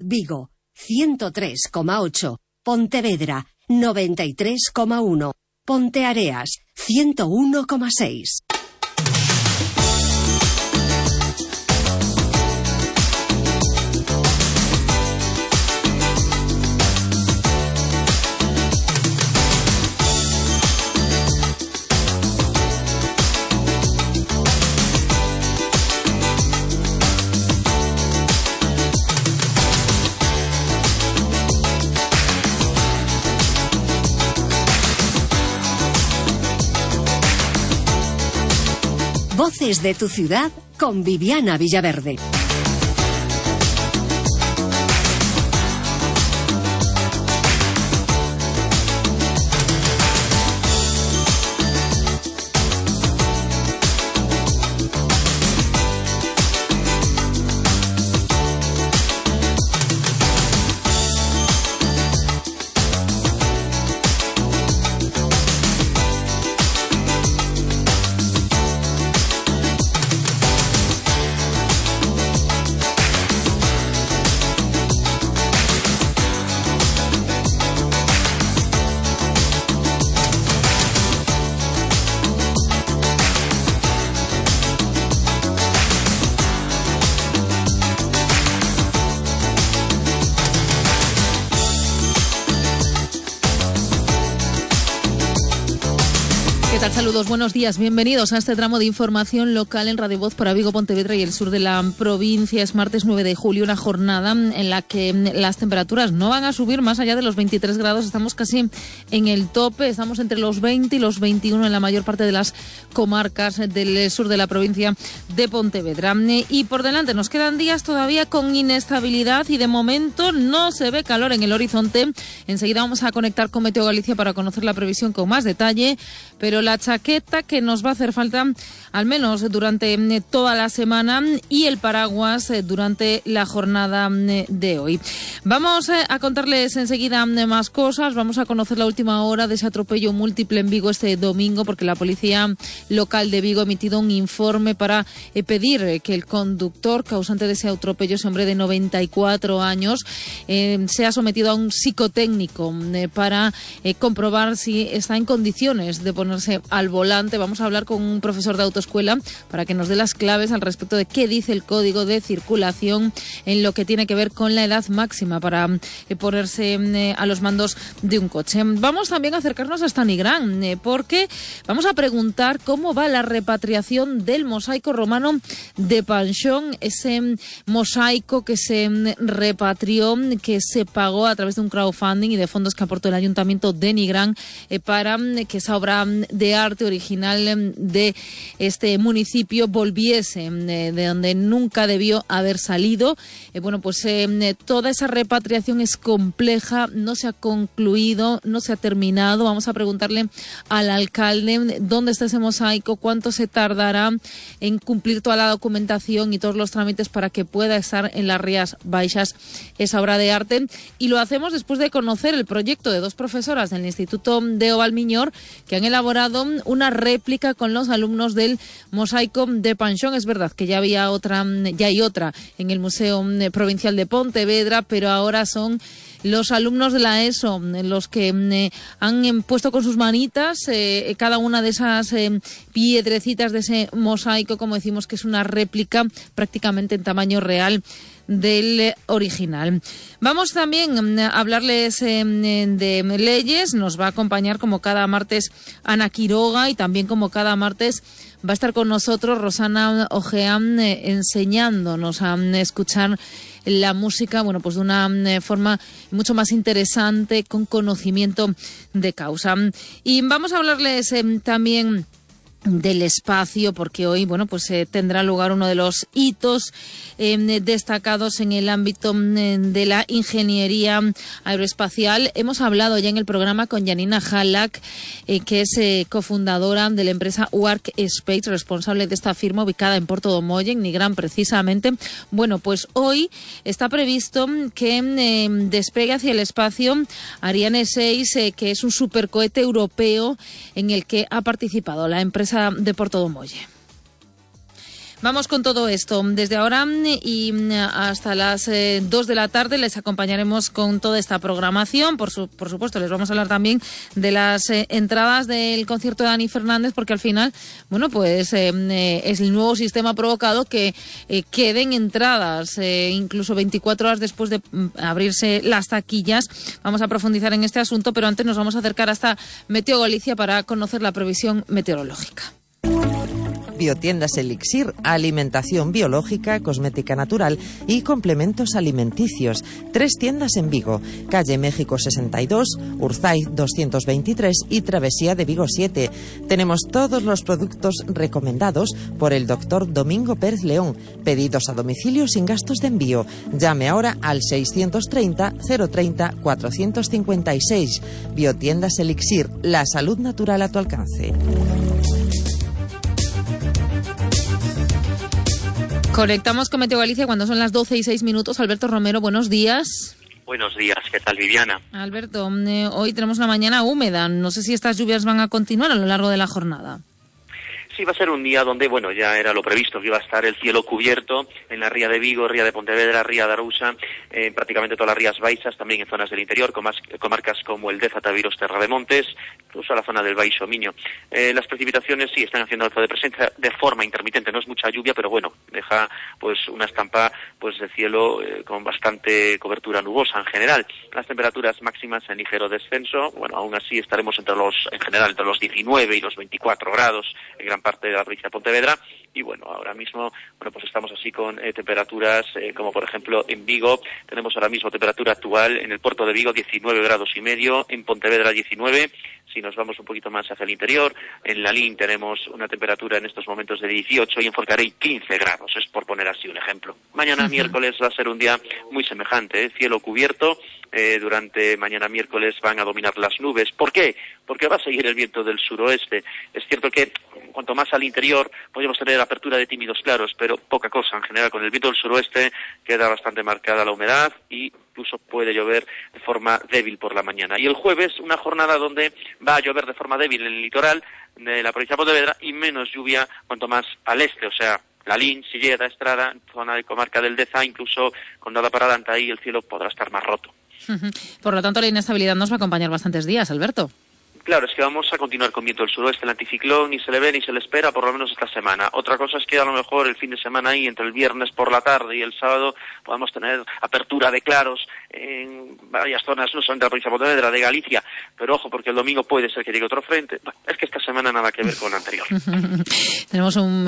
Vigo 103,8, Pontevedra 93,1, Ponteareas 101,6. Voces de tu ciudad con Viviana Villaverde. ¿Qué tal? Saludos, buenos días, bienvenidos a este tramo de información local en Radio Voz para Vigo, Pontevedra y el sur de la provincia. Es martes 9 de julio, una jornada en la que las temperaturas no van a subir más allá de los 23 grados. Estamos casi en el tope, estamos entre los 20 y los 21 en la mayor parte de las comarcas del sur de la provincia de Pontevedra. Y por delante nos quedan días todavía con inestabilidad y de momento no se ve calor en el horizonte. Enseguida vamos a conectar con Meteo Galicia para conocer la previsión con más detalle, pero la chaqueta que nos va a hacer falta al menos durante toda la semana y el paraguas durante la jornada de hoy. Vamos a contarles enseguida más cosas. Vamos a conocer la última hora de ese atropello múltiple en Vigo este domingo, porque la policía local de Vigo ha emitido un informe para pedir que el conductor causante de ese atropello, ese hombre de 94 años, sea sometido a un psicotécnico para comprobar si está en condiciones de ponerse al volante. Vamos a hablar con un profesor de autoescuela para que nos dé las claves al respecto de qué dice el código de circulación en lo que tiene que ver con la edad máxima para ponerse a los mandos de un coche. Vamos también a acercarnos hasta Nigrán, porque vamos a preguntar cómo va la repatriación del mosaico romano de Panxón, ese mosaico que se repatrió, que se pagó a través de un crowdfunding y de fondos que aportó el Ayuntamiento de Nigrán para que esa obra de arte original de este municipio volviese de donde nunca debió haber salido. Toda esa repatriación es compleja, no se ha concluido, no se ha terminado. Vamos a preguntarle al alcalde dónde está ese mosaico, cuánto se tardará en cumplir toda la documentación y todos los trámites para que pueda estar en las Rías Baixas esa obra de arte. Y lo hacemos después de conocer el proyecto de dos profesoras del Instituto de Valmiñor que han elaborado una réplica con los alumnos del mosaico de Panxón. Es verdad que ya hay otra en el Museo Provincial de Pontevedra, pero ahora son los alumnos de la ESO los que han puesto con sus manitas cada una de esas piedrecitas de ese mosaico, como decimos, que es una réplica prácticamente en tamaño real del original. Vamos también a hablarles de leyes. Nos va a acompañar como cada martes Ana Quiroga, y también como cada martes va a estar con nosotros Rosana Ojean enseñándonos a escuchar la música, de una forma mucho más interesante, con conocimiento de causa. Y vamos a hablarles también del espacio, porque hoy tendrá lugar uno de los hitos destacados en el ámbito de la ingeniería aeroespacial. Hemos hablado ya en el programa con Janina Halak, que es cofundadora de la empresa Wark Space, responsable de esta firma ubicada en Porto do Molle, en Nigrán precisamente. Hoy está previsto que despegue hacia el espacio Ariane 6, que es un supercohete europeo en el que ha participado la empresa de Porto do Molle. Vamos con todo esto. Desde ahora y hasta las 2 de la tarde les acompañaremos con toda esta programación. Por supuesto, les vamos a hablar también de las entradas del concierto de Dani Fernández, porque al final, bueno, pues es el nuevo sistema provocado que queden entradas, incluso 24 horas después de abrirse las taquillas. Vamos a profundizar en este asunto, pero antes nos vamos a acercar hasta Meteo Galicia para conocer la previsión meteorológica. Biotiendas Elixir, alimentación biológica, cosmética natural y complementos alimenticios. 3 tiendas en Vigo, calle México 62, Urzaiz 223 y Travesía de Vigo 7. Tenemos todos los productos recomendados por el doctor Domingo Pérez León. Pedidos a domicilio sin gastos de envío. Llame ahora al 630 030 456. Biotiendas Elixir, la salud natural a tu alcance. Conectamos con Meteo Galicia cuando son las 12:06. Alberto Romero, buenos días. Buenos días, ¿qué tal, Viviana? Alberto, hoy tenemos una mañana húmeda. No sé si estas lluvias van a continuar a lo largo de la jornada. Sí, va a ser un día donde, bueno, ya era lo previsto, que iba a estar el cielo cubierto en la ría de Vigo, ría de Pontevedra, ría de Arousa, prácticamente todas las rías baixas, también en zonas del interior, comarcas como el Deza, Taviros, Terrademontes, incluso la zona del Baixo Miño. Las precipitaciones sí están haciendo algo de presencia de forma intermitente, no es mucha lluvia, pero bueno, deja pues una estampa pues de cielo con bastante cobertura nubosa en general. Las temperaturas máximas en ligero descenso, bueno, aún así estaremos entre los 19 y los 24 grados en gran parte de la provincia de Pontevedra, y bueno, ahora mismo, bueno, pues estamos así con temperaturas como por ejemplo en Vigo, tenemos ahora mismo temperatura actual en el puerto de Vigo 19 grados y medio, en Pontevedra 19, si nos vamos un poquito más hacia el interior, en Lalín tenemos una temperatura en estos momentos de 18 y en Forcarei 15 grados, es por poner así un ejemplo. Mañana miércoles va a ser un día muy semejante, cielo cubierto, durante mañana miércoles van a dominar las nubes. ¿Por qué? Porque va a seguir el viento del suroeste. Es cierto que cuanto más al interior podemos tener apertura de tímidos claros, pero poca cosa en general. Con el viento del suroeste queda bastante marcada la humedad y incluso puede llover de forma débil por la mañana. Y el jueves, una jornada donde va a llover de forma débil en el litoral de la provincia de Pontevedra y menos lluvia cuanto más al este, o sea, Lalín, Silleda, Estrada, zona de comarca del Deza, incluso Condado para Dantaí, el cielo podrá estar más roto. Por lo tanto, la inestabilidad nos va a acompañar bastantes días, Alberto. Claro, es que vamos a continuar con viento del suroeste, el anticiclón ni se le ve ni se le espera por lo menos esta semana. Otra cosa es que a lo mejor el fin de semana ahí, entre el viernes por la tarde y el sábado, podamos tener apertura de claros en varias zonas, no solamente de la provincia de Pontevedra, de Galicia, pero ojo, porque el domingo puede ser que llegue otro frente. Bueno, es que esta semana nada que ver con la anterior. Tenemos un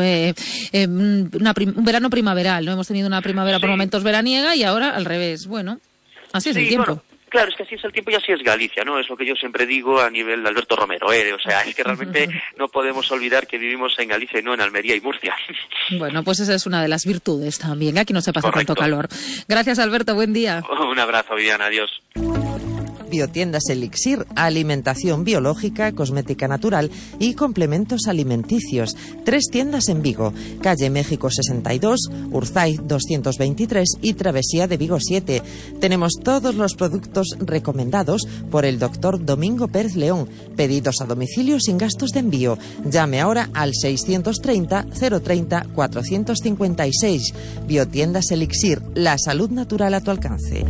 verano primaveral, ¿no? Hemos tenido una primavera por momentos veraniega y ahora al revés. Bueno, así es el tiempo. Bueno. Claro, es que así es el tiempo y así es Galicia, ¿no? Es lo que yo siempre digo a nivel de Alberto Romero, O sea, es que realmente no podemos olvidar que vivimos en Galicia y no en Almería y Murcia. Bueno, pues esa es una de las virtudes también, aquí no se pasa Correcto. tanto calor. Gracias, Alberto, buen día. Un abrazo, Viviana, adiós. Biotiendas Elixir, alimentación biológica, cosmética natural y complementos alimenticios. 3 tiendas en Vigo, calle México 62, Urzaiz 223 y Travesía de Vigo 7. Tenemos todos los productos recomendados por el doctor Domingo Pérez León. Pedidos a domicilio sin gastos de envío. Llame ahora al 630 030 456. Biotiendas Elixir, la salud natural a tu alcance.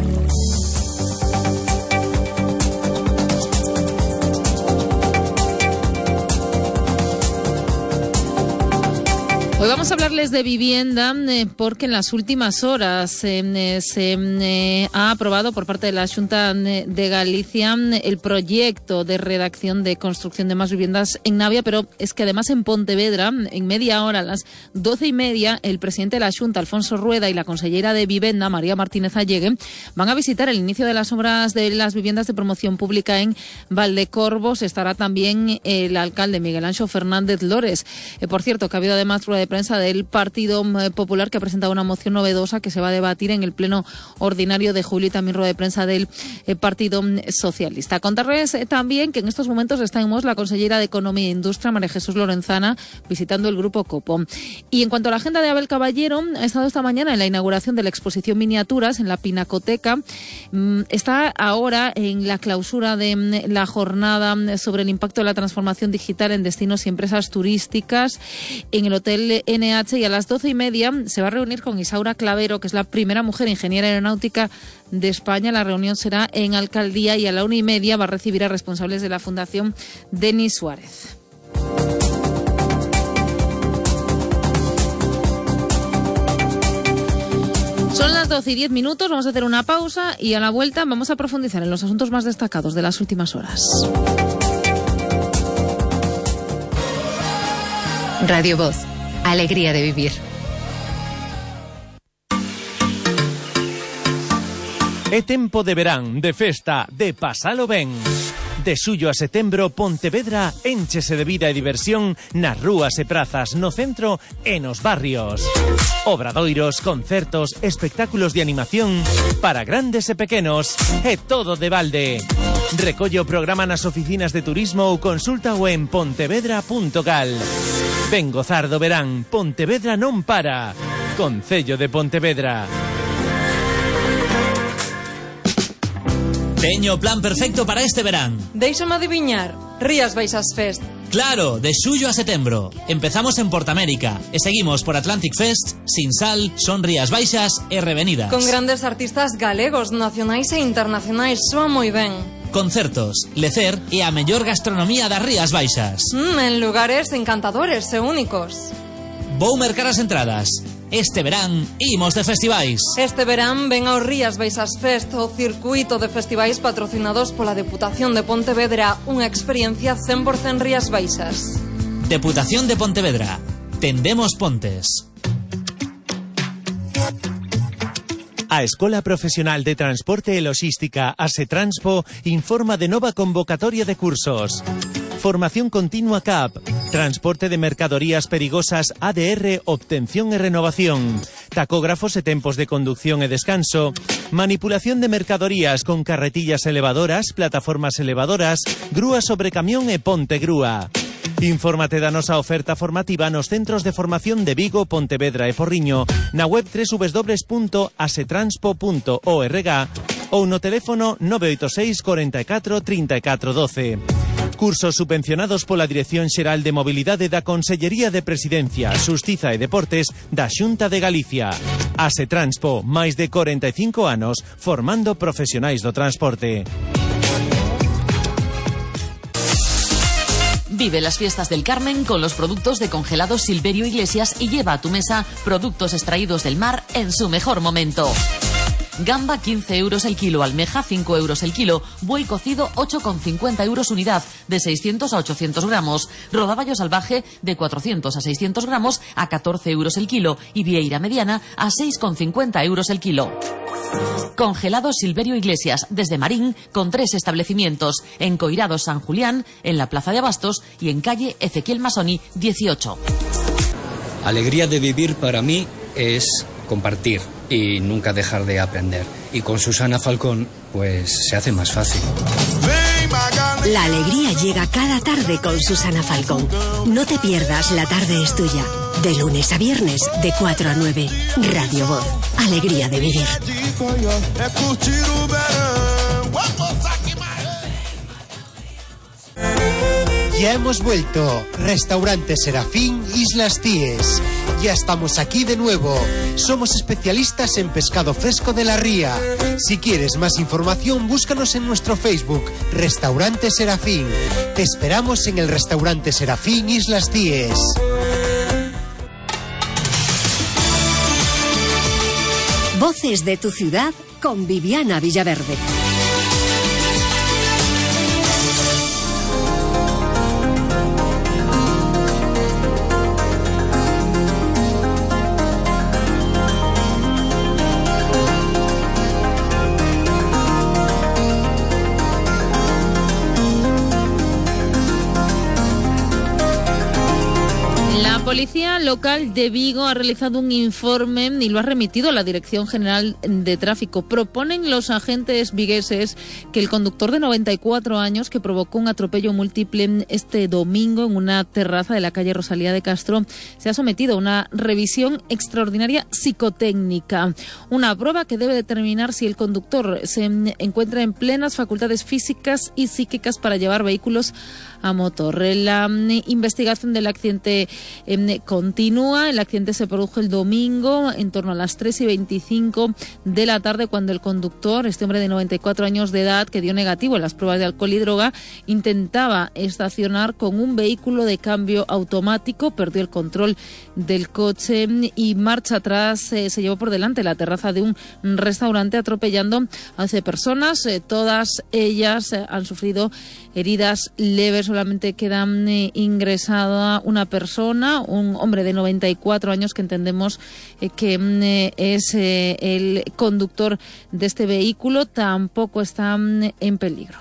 Hoy vamos a hablarles de vivienda porque en las últimas horas se ha aprobado por parte de la Xunta de Galicia el proyecto de redacción de construcción de más viviendas en Navia, pero es que además en Pontevedra, en media hora, a las 12:30, el presidente de la Xunta, Alfonso Rueda, y la consellera de Vivenda, María Martínez Allegue, van a visitar el inicio de las obras de las viviendas de promoción pública en Valdecorvos. Estará también el alcalde Miguel Anxo Fernández Lores. Por cierto, que ha habido además rueda de prensa del Partido Popular, que ha presentado una moción novedosa que se va a debatir en el pleno ordinario de julio, y también rueda de prensa del Partido Socialista. Contarles también que en estos momentos estamos la consellera de Economía e Industria, María Jesús Lorenzana, visitando el Grupo Copo. Y en cuanto a la agenda de Abel Caballero, ha estado esta mañana en la inauguración de la exposición Miniaturas en la Pinacoteca. Está ahora en la clausura de la jornada sobre el impacto de la transformación digital en destinos y empresas turísticas en el Hotel CNH, y a las 12:30 se va a reunir con Isaura Clavero, que es la primera mujer ingeniera aeronáutica de España. La reunión será en Alcaldía, y a la 1:30 va a recibir a responsables de la Fundación Denis Suárez. Son las 12:10, vamos a hacer una pausa y a la vuelta vamos a profundizar en los asuntos más destacados de las últimas horas. Radio Voz, alegría de vivir. É tempo de verán, de festa, de pasalo ben. De xullo a setembro, Pontevedra énchese de vida e diversión nas rúas e prazas, no centro e nos barrios. Obradoiros, concertos, espectáculos de animación para grandes e pequenos, e todo de balde. Recolle o programa nas oficinas de turismo ou consúltao en pontevedra.gal. Ven gozar do verán, Pontevedra non para. Concello de Pontevedra. Teño o plan perfecto para este verán. Déixame adiviñar, Rías Baixas Fest. Claro, de xullo a setembro. Empezamos en Portamérica e seguimos por Atlantic Fest, Sinsal, Son Rías Baixas e Revenidas. Con grandes artistas galegos, nacionais e internacionais, soa moi ben. Concertos, lecer e a mellor gastronomía das Rías Baixas. En lugares encantadores e únicos. Vou mercar as entradas. Este verán imos de festivais. Este verán ven ao Rías Baixas Fest, o circuito de festivais patrocinados pola Deputación de Pontevedra, unha experiencia 100% Rías Baixas. Deputación de Pontevedra. Tendemos pontes. A Escola Profesional de Transporte e Logística, ASETRANSPO, informa de nova convocatoria de cursos. Formación continua CAP, transporte de mercadorías perigosas ADR, obtención e renovación, tacógrafos e tempos de conducción e descanso, manipulación de mercadorías con carretillas elevadoras, plataformas elevadoras, grúa sobre camión e ponte grúa. Infórmate da nosa oferta formativa nos centros de formación de Vigo, Pontevedra e Porriño, na web www.asetranspo.org ou no teléfono 986 44 34 12. Cursos subvencionados pola Dirección Xeral de Mobilidade da Consellería de Presidencia, Xustiza e Deportes da Xunta de Galicia. ASETRANSPO, máis de 45 anos formando profesionais do transporte. Vive las fiestas del Carmen con los productos de congelados Silverio Iglesias y lleva a tu mesa productos extraídos del mar en su mejor momento. Gamba 15 euros el kilo, almeja 5 euros el kilo, buey cocido 8,50 euros unidad, de 600 a 800 gramos, rodaballo salvaje de 400 a 600 gramos a 14 euros el kilo y vieira mediana a 6,50 euros el kilo. Congelados Silverio Iglesias, desde Marín, con 3 establecimientos, en Coirados San Julián, en la Plaza de Abastos y en calle Ezequiel Masoni 18. Alegría de vivir para mí es compartir y nunca dejar de aprender. Y con Susana Falcón, pues se hace más fácil. La alegría llega cada tarde con Susana Falcón. No te pierdas La Tarde es Tuya. De lunes a viernes, de 4 a 9. Radio Voz. Alegría de vivir. Ya hemos vuelto. Restaurante Serafín, Islas Cíes. Ya estamos aquí de nuevo. Somos especialistas en pescado fresco de la ría. Si quieres más información, búscanos en nuestro Facebook, Restaurante Serafín. Te esperamos en el Restaurante Serafín, Islas Cíes. Voces de tu ciudad con Viviana Villaverde. La Policía Local de Vigo ha realizado un informe y lo ha remitido a la Dirección General de Tráfico. Proponen los agentes vigueses que el conductor de 94 años que provocó un atropello múltiple este domingo en una terraza de la calle Rosalía de Castro sea sometido a una revisión extraordinaria psicotécnica. Una prueba que debe determinar si el conductor se encuentra en plenas facultades físicas y psíquicas para llevar vehículos a motor. La investigación del accidente continúa. El accidente se produjo el domingo en torno a las 3:25 de la tarde, cuando el conductor, este hombre de 94 años de edad, que dio negativo en las pruebas de alcohol y droga, intentaba estacionar con un vehículo de cambio automático, perdió el control del coche y marcha atrás se llevó por delante la terraza de un restaurante, atropellando a 11 personas. Todas ellas han sufrido heridas leves. Solamente quedan ingresada una persona, un hombre de 94 años, que entendemos que es el conductor de este vehículo. Tampoco está en peligro.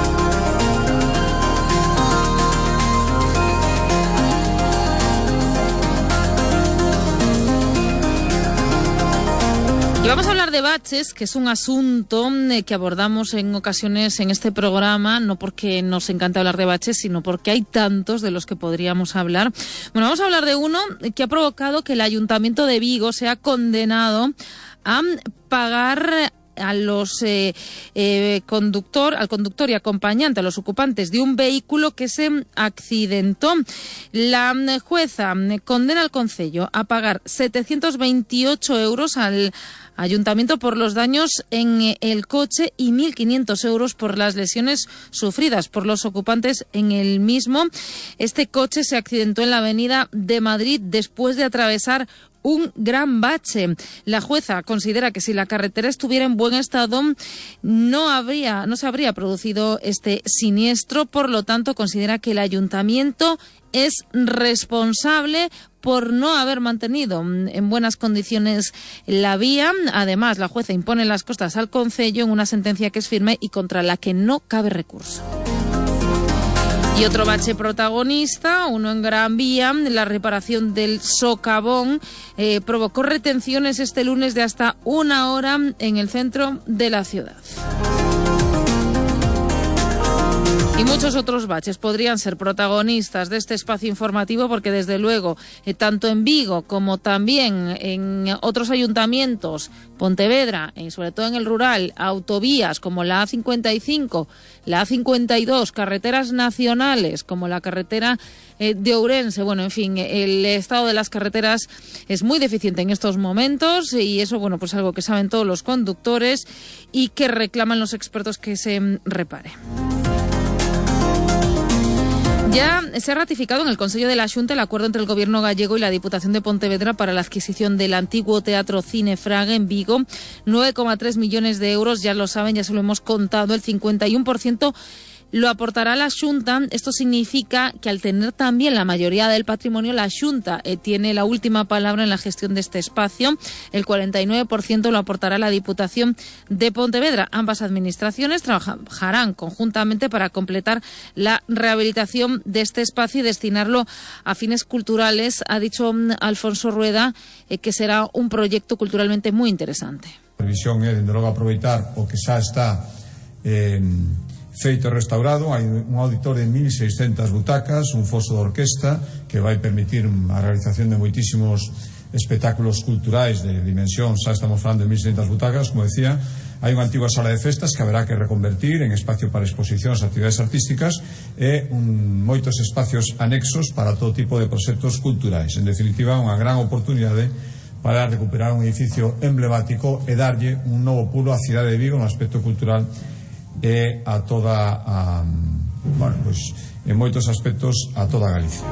Y vamos a hablar de baches, que es un asunto que abordamos en ocasiones en este programa, no porque nos encanta hablar de baches, sino porque hay tantos de los que podríamos hablar. Bueno, vamos a hablar de uno que ha provocado que el Ayuntamiento de Vigo sea condenado a pagar a los al conductor y acompañante, a los ocupantes de un vehículo que se accidentó. La jueza condena al concello a pagar 728 euros al Ayuntamiento por los daños en el coche y 1.500 euros por las lesiones sufridas por los ocupantes en el mismo. Este coche se accidentó en la avenida de Madrid después de atravesar un gran bache. La jueza considera que si la carretera estuviera en buen estado no se habría producido este siniestro. Por lo tanto, considera que el ayuntamiento es responsable por no haber mantenido en buenas condiciones la vía. Además, la jueza impone las costas al concello en una sentencia que es firme y contra la que no cabe recurso. Y otro bache protagonista, uno en Gran Vía, la reparación del socavón, provocó retenciones este lunes de hasta 1 hora en el centro de la ciudad. Y muchos otros baches podrían ser protagonistas de este espacio informativo, porque desde luego, tanto en Vigo como también en otros ayuntamientos, Pontevedra, y sobre todo en el rural, autovías como la A55, la A52, carreteras nacionales como la carretera de Ourense. Bueno, en fin, el estado de las carreteras es muy deficiente en estos momentos, y eso, bueno, pues algo que saben todos los conductores y que reclaman los expertos que se repare. Ya se ha ratificado en el Consejo de la Xunta el acuerdo entre el Gobierno gallego y la Diputación de Pontevedra para la adquisición del antiguo Teatro Cine Fraga en Vigo. 9,3 millones de euros, ya lo saben, ya se lo hemos contado, el 51% lo aportará la Xunta. Esto significa que, al tener también la mayoría del patrimonio, la Xunta tiene la última palabra en la gestión de este espacio. El 49% lo aportará la Diputación de Pontevedra. Ambas administraciones trabajarán conjuntamente para completar la rehabilitación de este espacio y destinarlo a fines culturales. Ha dicho Alfonso Rueda que será un proyecto culturalmente muy interesante. La previsión é, dende logo, aproveitar o que xa está feito e restaurado. Hai un auditorio de 1.600 butacas, un foso de orquesta que vai permitir a realización de moitísimos espectáculos culturais de dimensión. Xa estamos falando de 1.600 butacas, como decía. Hai unha antigua sala de festas que haberá que reconvertir en espacio para exposicións, actividades artísticas e moitos espacios anexos para todo tipo de proxectos culturais. En definitiva, unha gran oportunidade para recuperar un edificio emblemático e darlle un novo pulo á cidade de Vigo no aspecto cultural e a toda en moitos aspectos a toda Galicia.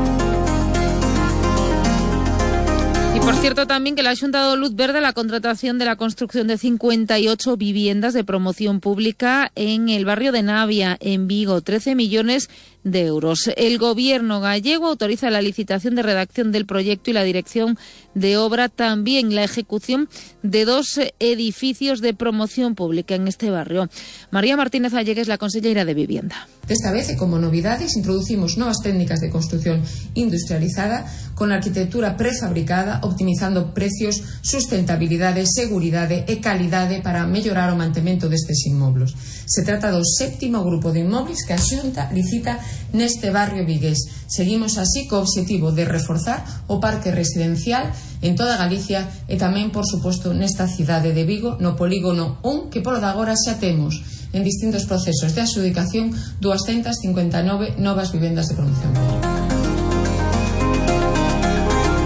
Y por cierto también que la Xunta ha dado luz verde a la contratación de la construcción de 58 viviendas de promoción pública en el barrio de Navia, en Vigo, 13 millones de euros. El Gobierno gallego autoriza la licitación de redacción del proyecto y la dirección de obra, también la ejecución de 2 edificios de promoción pública en este barrio. María Martínez Allegues, la consellera de Vivienda. Esta vez, e como novidades, introducimos novas técnicas de construcción industrializada con arquitectura prefabricada, optimizando precios, sustentabilidade, seguridade e calidade para mellorar o mantemento destes inmóveis. Se trata do 7º grupo de inmóveis que a Xunta licita neste barrio vigués. Seguimos así co obxectivo de reforzar o parque residencial en toda Galicia e tamén, por suposto, nesta cidade de Vigo, no polígono 1, que polo de agora xa temos en distintos procesos de adxudicación 259 novas vivendas de promoción.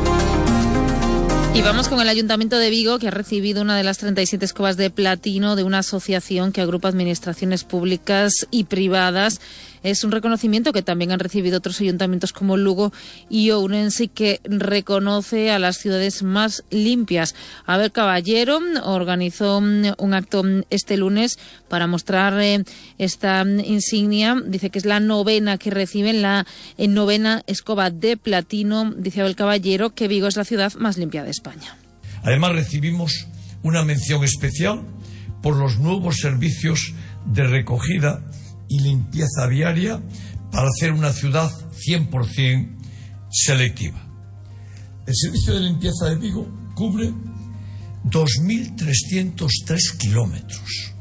Y vamos con el Ayuntamiento de Vigo, que ha recibido una de las 37 escobas de platino de una asociación que agrupa administraciones públicas y privadas. Es un reconocimiento que también han recibido otros ayuntamientos como Lugo y Ourense, que reconoce a las ciudades más limpias. Abel Caballero organizó un acto este lunes para mostrar esta insignia. Dice que es la 9ª que reciben, la 9ª escoba de platino. Dice Abel Caballero que Vigo es la ciudad más limpia de España. Además, recibimos una mención especial por los nuevos servicios de recogida y limpieza diaria para hacer una ciudad 100% selectiva. El servicio de limpieza de Vigo cubre 2.303 kilómetros.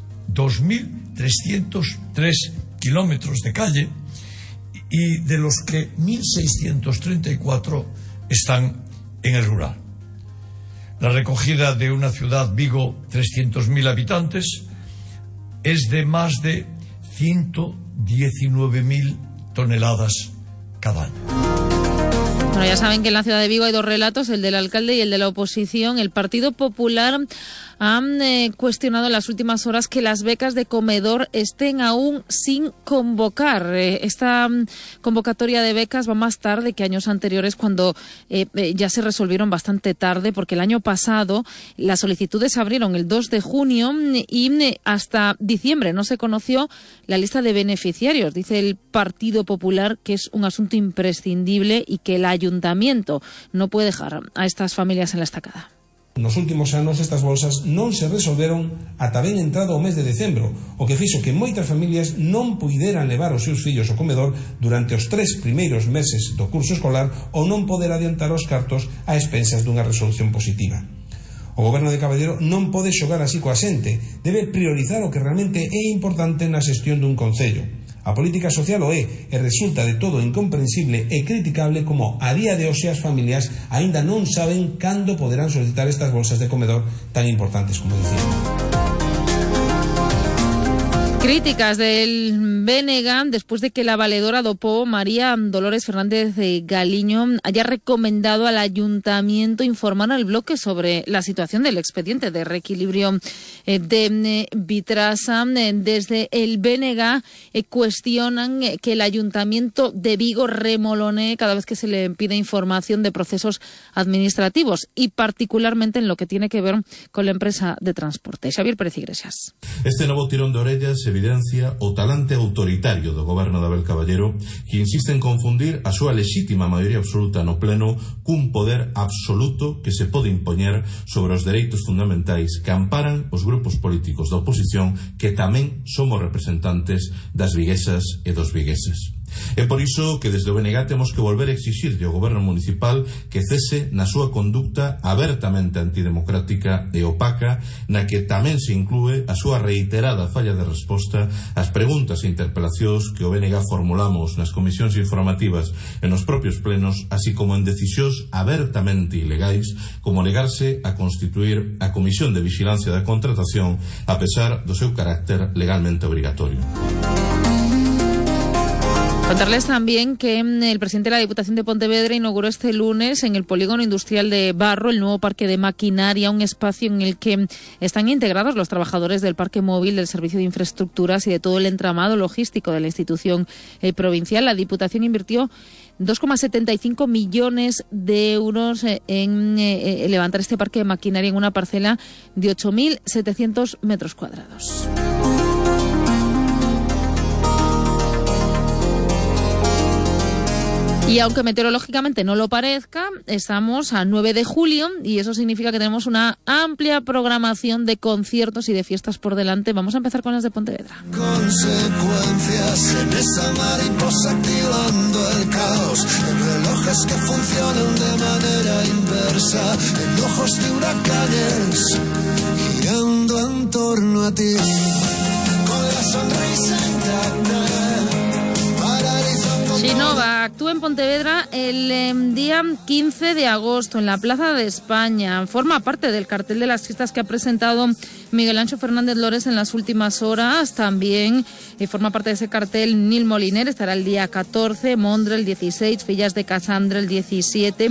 2.303 kilómetros de calle, y de los que 1.634 están en el rural. La recogida de una ciudad, Vigo, 300.000 habitantes, es de más de 119.000 toneladas cada año. Bueno, ya saben que en la ciudad de Vigo hay dos relatos, el del alcalde y el de la oposición. El Partido Popular han cuestionado en las últimas horas que las becas de comedor estén aún sin convocar. Esta convocatoria de becas va más tarde que años anteriores, cuando ya se resolvieron bastante tarde, porque el año pasado las solicitudes se abrieron el 2 de junio y hasta diciembre no se conoció la lista de beneficiarios. Dice el Partido Popular que es un asunto imprescindible y que el Ayuntamiento no puede dejar a estas familias en la estacada. Nos últimos anos estas bolsas non se resolveron ata ben entrado o mes de decembro, o que fixo que moitas familias non puideran levar os seus fillos ao comedor durante os 3 primeiros meses do curso escolar, ou non poder adiantar os cartos a expensas dunha resolución positiva. O goberno de Caballero non pode xogar así coa xente, debe priorizar o que realmente é importante na xestión dun concello. A política social o é, e resulta de todo incomprensible e criticable como a día de hoxe as familias aínda non saben cando poderán solicitar estas bolsas de comedor tan importantes como decíamos. Críticas del BNG después de que la valedora do Pobo, María Dolores Fernández de Galiño, haya recomendado al Ayuntamiento informar al bloque sobre la situación del expediente de reequilibrio de Vitrasa. Desde el BNG cuestionan que el Ayuntamiento de Vigo remolonee cada vez que se le pide información de procesos administrativos, y particularmente en lo que tiene que ver con la empresa de transporte. Xavier Pérez Iglesias. Este novo tirón de orellas evidencia o talante autoritario do goberno de Abel Caballero, que insiste en confundir a súa lexítima maioría absoluta no pleno cun poder absoluto que se pode impoñer sobre os dereitos fundamentais que amparan os grupos políticos da oposición, que tamén somos representantes das viguesas e dos vigueses. É por iso que desde o BNG temos que volver a exixirlle ao goberno municipal que cese na súa conducta abertamente antidemocrática e opaca, na que tamén se inclúe a súa reiterada falla de resposta ás preguntas e interpelacións que o BNG formulamos nas comisións informativas e nos propios plenos, así como en decisións abertamente ilegais, como negarse a constituir a Comisión de Vigilancia da Contratación a pesar do seu carácter legalmente obrigatorio. Contarles también que el presidente de la Diputación de Pontevedra inauguró este lunes en el polígono industrial de Barro el nuevo parque de maquinaria, un espacio en el que están integrados los trabajadores del parque móvil, del servicio de infraestructuras y de todo el entramado logístico de la institución provincial. La Diputación invirtió 2,75 millones de euros en levantar este parque de maquinaria en una parcela de 8.700 metros cuadrados. Y aunque meteorológicamente no lo parezca, estamos a 9 de julio y eso significa que tenemos una amplia programación de conciertos y de fiestas por delante. Vamos a empezar con las de Pontevedra. Consecuencias en esa mariposa activando el caos, en relojes que funcionan de manera inversa, en ojos de huracanes girando en torno a ti, con la sonrisa intacta. Xinova actúa en Pontevedra el día 15 de agosto en la Plaza de España. Forma parte del cartel de las fiestas que ha presentado Miguel Ancho Fernández Lores en las últimas horas. También forma parte de ese cartel Nil Moliner, estará el día 14, Mondre el 16, Fillas de Casandra el 17,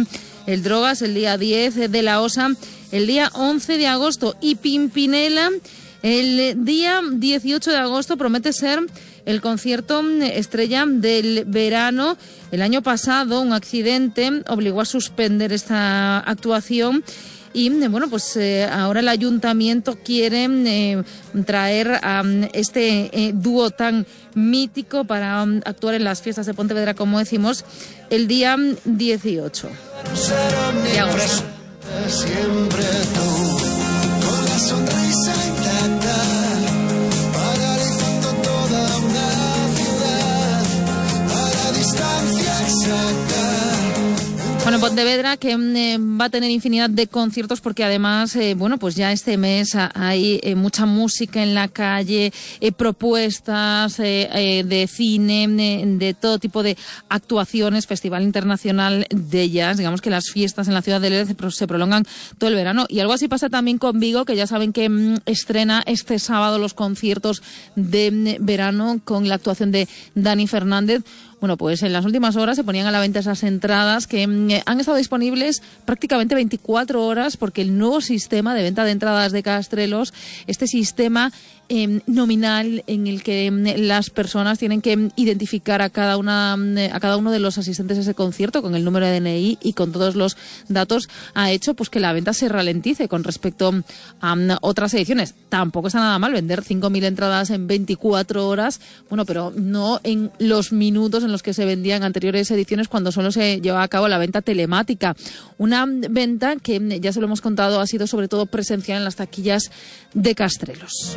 el Drogas el día 10, de la Osa el día 11 de agosto y Pimpinela el día 18 de agosto promete ser el concierto estrella del verano. El año pasado un accidente obligó a suspender esta actuación y bueno, pues ahora el ayuntamiento quiere traer a este dúo tan mítico para actuar en las fiestas de Pontevedra, como decimos, el día 18 de agosto. Siempre tú, con la sonrisa intacta, paralizando toda una ciudad a la distancia exacta. Bueno, Pontevedra que va a tener infinidad de conciertos porque además, bueno, pues ya este mes hay mucha música en la calle, propuestas de cine, de todo tipo de actuaciones, Festival Internacional de Jazz. Digamos que las fiestas en la ciudad de Lérez se prolongan todo el verano. Y algo así pasa también con Vigo, que ya saben que estrena este sábado los conciertos de verano con la actuación de Dani Fernández. Bueno, pues en las últimas horas se ponían a la venta esas entradas que han estado disponibles prácticamente 24 horas porque el nuevo sistema de venta de entradas de Castrelos, este sistema nominal en el que las personas tienen que identificar a cada uno de los asistentes a ese concierto con el número de DNI y con todos los datos, ha hecho pues que la venta se ralentice con respecto a otras ediciones. Tampoco está nada mal vender 5.000 entradas en 24 horas, bueno, pero no en los minutos en los que se vendían anteriores ediciones cuando solo se llevaba a cabo la venta telemática. Una venta que, ya se lo hemos contado, ha sido sobre todo presencial en las taquillas de Castrelos.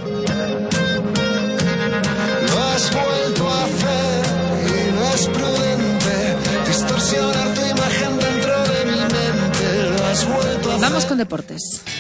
Lo has vuelto a hacer y no es prudente distorsionar tu imagen dentro de mi mente. Lo has vuelto a hacer. Vamos con deportes.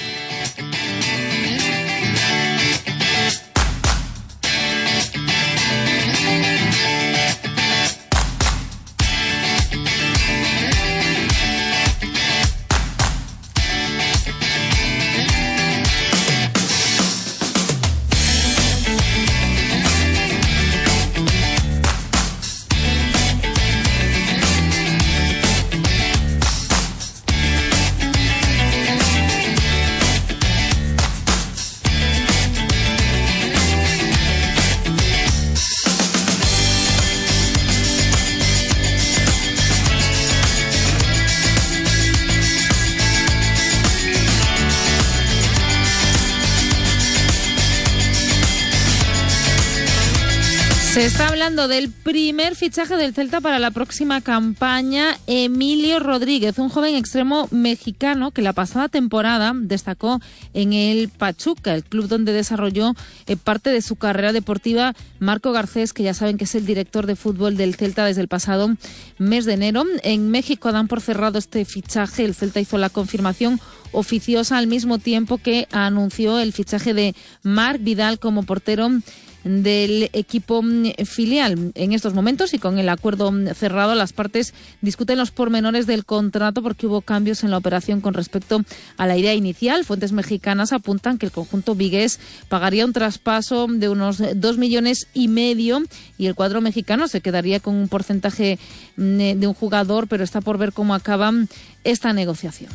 Se está hablando del primer fichaje del Celta para la próxima campaña, Emilio Rodríguez, un joven extremo mexicano que la pasada temporada destacó en el Pachuca, el club donde desarrolló parte de su carrera deportiva. Marco Garcés, que ya saben que es el director de fútbol del Celta desde el pasado mes de enero. En México dan por cerrado este fichaje. El Celta hizo la confirmación oficiosa al mismo tiempo que anunció el fichaje de Marc Vidal como portero del equipo filial. En estos momentos y con el acuerdo cerrado, las partes discuten los pormenores del contrato porque hubo cambios en la operación con respecto a la idea inicial. Fuentes mexicanas apuntan que el conjunto vigués pagaría un traspaso de unos 2,5 millones y el cuadro mexicano se quedaría con un porcentaje de un jugador, pero está por ver cómo acaba esta negociación.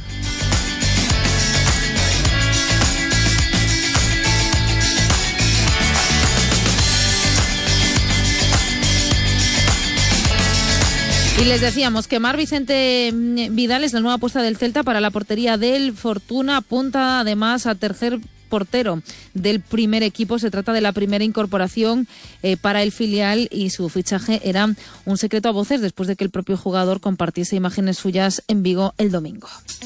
Y les decíamos que Mar Vicente Vidal es la nueva apuesta del Celta para la portería del Fortuna. Apunta además a tercer portero del primer equipo. Se trata de la primera incorporación para el filial y su fichaje era un secreto a voces después de que el propio jugador compartiese imágenes suyas en Vigo el domingo.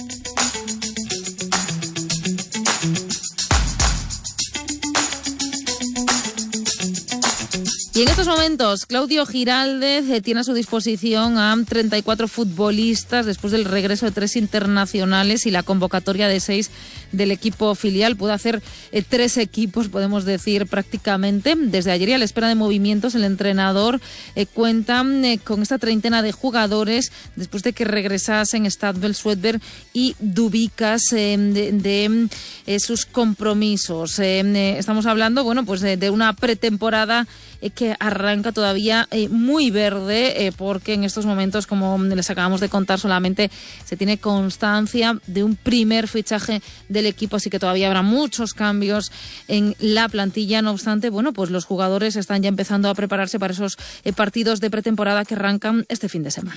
Y en estos momentos, Claudio Giraldez tiene a su disposición a 34 futbolistas después del regreso de 3 internacionales y la convocatoria de 6 del equipo filial. Puede hacer 3 equipos, podemos decir, prácticamente. Desde ayer y a la espera de movimientos, el entrenador cuenta con esta treintena de jugadores después de que regresasen Stadbel, Swedberg y Dubicas de sus compromisos. Estamos hablando, bueno, pues de una pretemporada que que arranca todavía muy verde, porque en estos momentos, como les acabamos de contar, solamente se tiene constancia de un primer fichaje del equipo, así que todavía habrá muchos cambios en la plantilla. No obstante, bueno, pues los jugadores están ya empezando a prepararse para esos partidos de pretemporada que arrancan este fin de semana.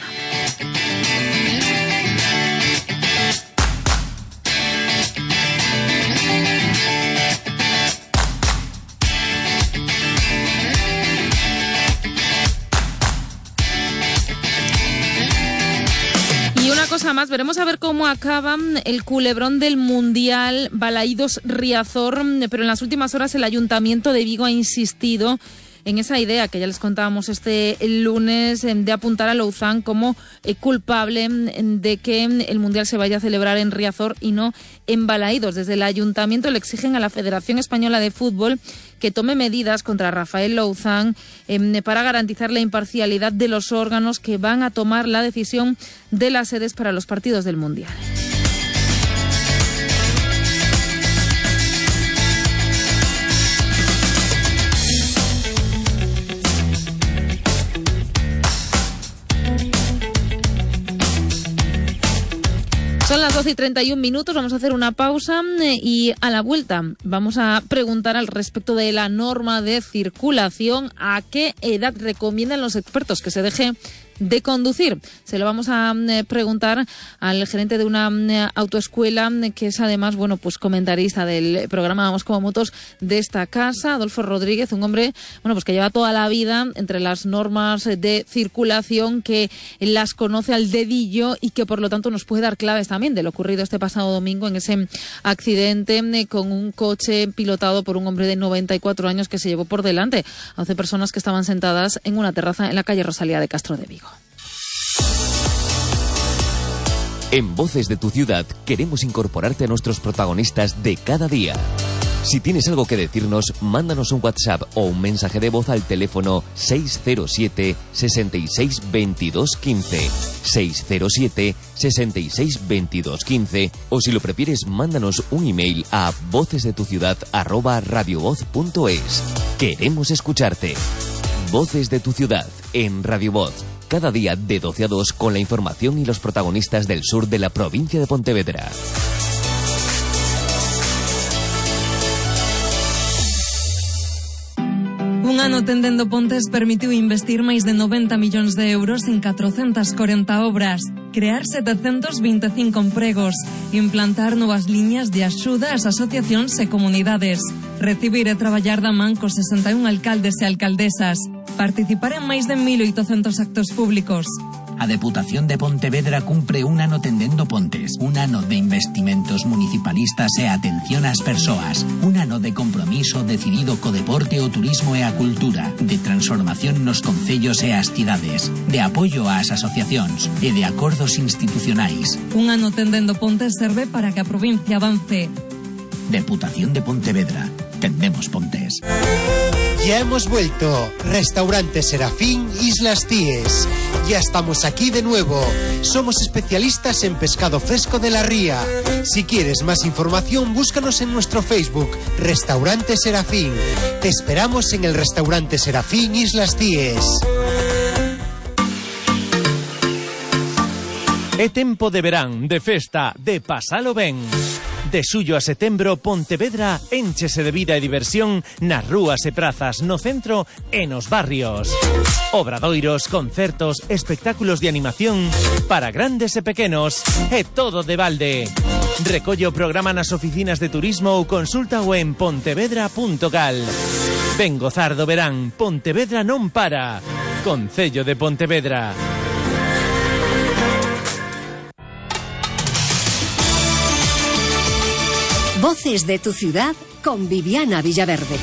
Y una cosa más, veremos a ver cómo acaba el culebrón del Mundial Balaídos-Riazor, pero en las últimas horas el Ayuntamiento de Vigo ha insistido en esa idea que ya les contábamos este lunes de apuntar a Louzán como culpable de que el Mundial se vaya a celebrar en Riazor y no en Balaídos. Desde el Ayuntamiento le exigen a la Federación Española de Fútbol que tome medidas contra Rafael Louzán para garantizar la imparcialidad de los órganos que van a tomar la decisión de las sedes para los partidos del Mundial. Son las 12:31, vamos a hacer una pausa y a la vuelta vamos a preguntar al respecto de la norma de circulación, a qué edad recomiendan los expertos que se deje de conducir. Se lo vamos a preguntar al gerente de una autoescuela que es además, bueno, pues comentarista del programa Vamos como Motos de esta casa, Adolfo Rodríguez, un hombre, bueno, pues que lleva toda la vida entre las normas de circulación, que las conoce al dedillo y que por lo tanto nos puede dar claves también de lo ocurrido este pasado domingo en ese accidente con un coche pilotado por un hombre de 94 años que se llevó por delante a 11 personas que estaban sentadas en una terraza en la calle Rosalía de Castro de Vigo. En Voces de tu Ciudad queremos incorporarte a nuestros protagonistas de cada día. Si tienes algo que decirnos, mándanos un WhatsApp o un mensaje de voz al teléfono 607 66 22 15, 607 66 22 15, o si lo prefieres, mándanos un email a vocesdetuciudad@radiovoz.es. Queremos escucharte. Voces de tu Ciudad en Radio Voz. Cada día de 12 a 2 con la información y los protagonistas del sur de la provincia de Pontevedra. Un ano tendendo pontes permitiu investir máis de 90 millóns de euros en 440 obras, crear 725 empregos, implantar novas liñas de axuda ás asociacións e comunidades, recibir e traballar da man cos 61 alcaldes e alcaldesas, participar en máis de 1.800 actos públicos. A Deputación de Pontevedra cumpre un ano tendendo pontes, un ano de investimentos municipalistas e atención ás persoas, un ano de compromiso decidido co deporte, o turismo e a cultura, de transformación nos concellos e as cidades, de apoio ás asociacións e de acordos institucionais. Un ano tendendo pontes serve para que a provincia avance. Deputación de Pontevedra. Tendemos pontes. Ya hemos vuelto. Restaurante Serafín, Islas Cíes. Ya estamos aquí de nuevo. Somos especialistas en pescado fresco de la ría. Si quieres más información, búscanos en nuestro Facebook, Restaurante Serafín. Te esperamos en el Restaurante Serafín, Islas Cíes. É tempo de verán, de festa, de pasalo ben. De xullo a setembro, Pontevedra énchese de vida e diversión nas rúas e prazas, no centro e nos barrios. Obradoiros, concertos, espectáculos de animación para grandes e pequenos, e todo de balde. Recolle o programa nas oficinas de turismo ou consúltao en pontevedra.gal. Ven gozar do verán, Pontevedra non para. Concello de Pontevedra. Voces de tu ciudad con Viviana Villaverde.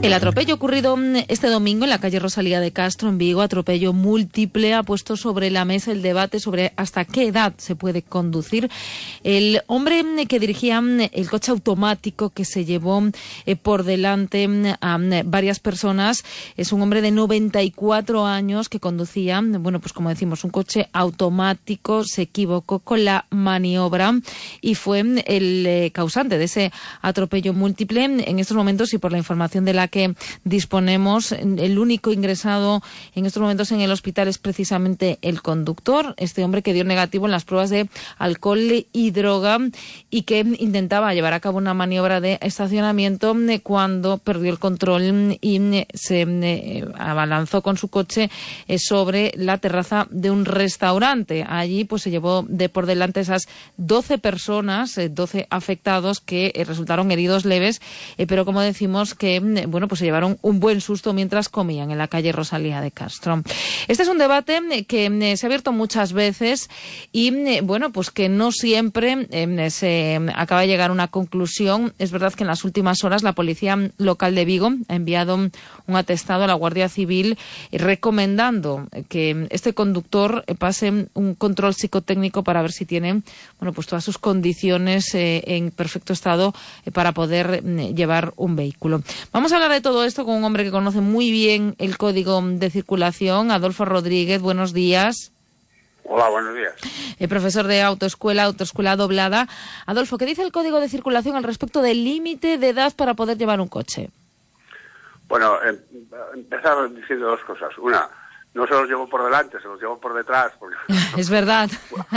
El atropello ocurrido este domingo en la calle Rosalía de Castro, en Vigo, atropello múltiple, ha puesto sobre la mesa el debate sobre hasta qué edad se puede conducir. El hombre que dirigía el coche automático que se llevó por delante a varias personas es un hombre de 94 años que conducía, bueno, pues como decimos, un coche automático, se equivocó con la maniobra y fue el causante de ese atropello múltiple. En estos momentos, y por la información de la que disponemos, el único ingresado en estos momentos en el hospital es precisamente el conductor, este hombre que dio negativo en las pruebas de alcohol y droga y que intentaba llevar a cabo una maniobra de estacionamiento cuando perdió el control y se abalanzó con su coche sobre la terraza de un restaurante. Allí pues se llevó por delante esas 12 personas, 12 afectados que resultaron heridos leves, pero como decimos que bueno, pues se llevaron un buen susto mientras comían en la calle Rosalía de Castro. Este es un debate que se ha abierto muchas veces y bueno, pues que no siempre se acaba de llegar a una conclusión. Es verdad que en las últimas horas la Policía Local de Vigo ha enviado un atestado a la Guardia Civil recomendando que este conductor pase un control psicotécnico para ver si tiene, bueno, pues todas sus condiciones en perfecto estado para poder llevar un vehículo. Vamos a hablar de todo esto con un hombre que conoce muy bien el Código de Circulación, Adolfo Rodríguez. Buenos días. Hola, buenos días. Profesor de Autoescuela Doblada. Adolfo, ¿qué dice el Código de Circulación al respecto del límite de edad para poder llevar un coche? Bueno, empezar diciendo dos cosas. Una, no se los llevo por delante, se los llevo por detrás. Porque es verdad.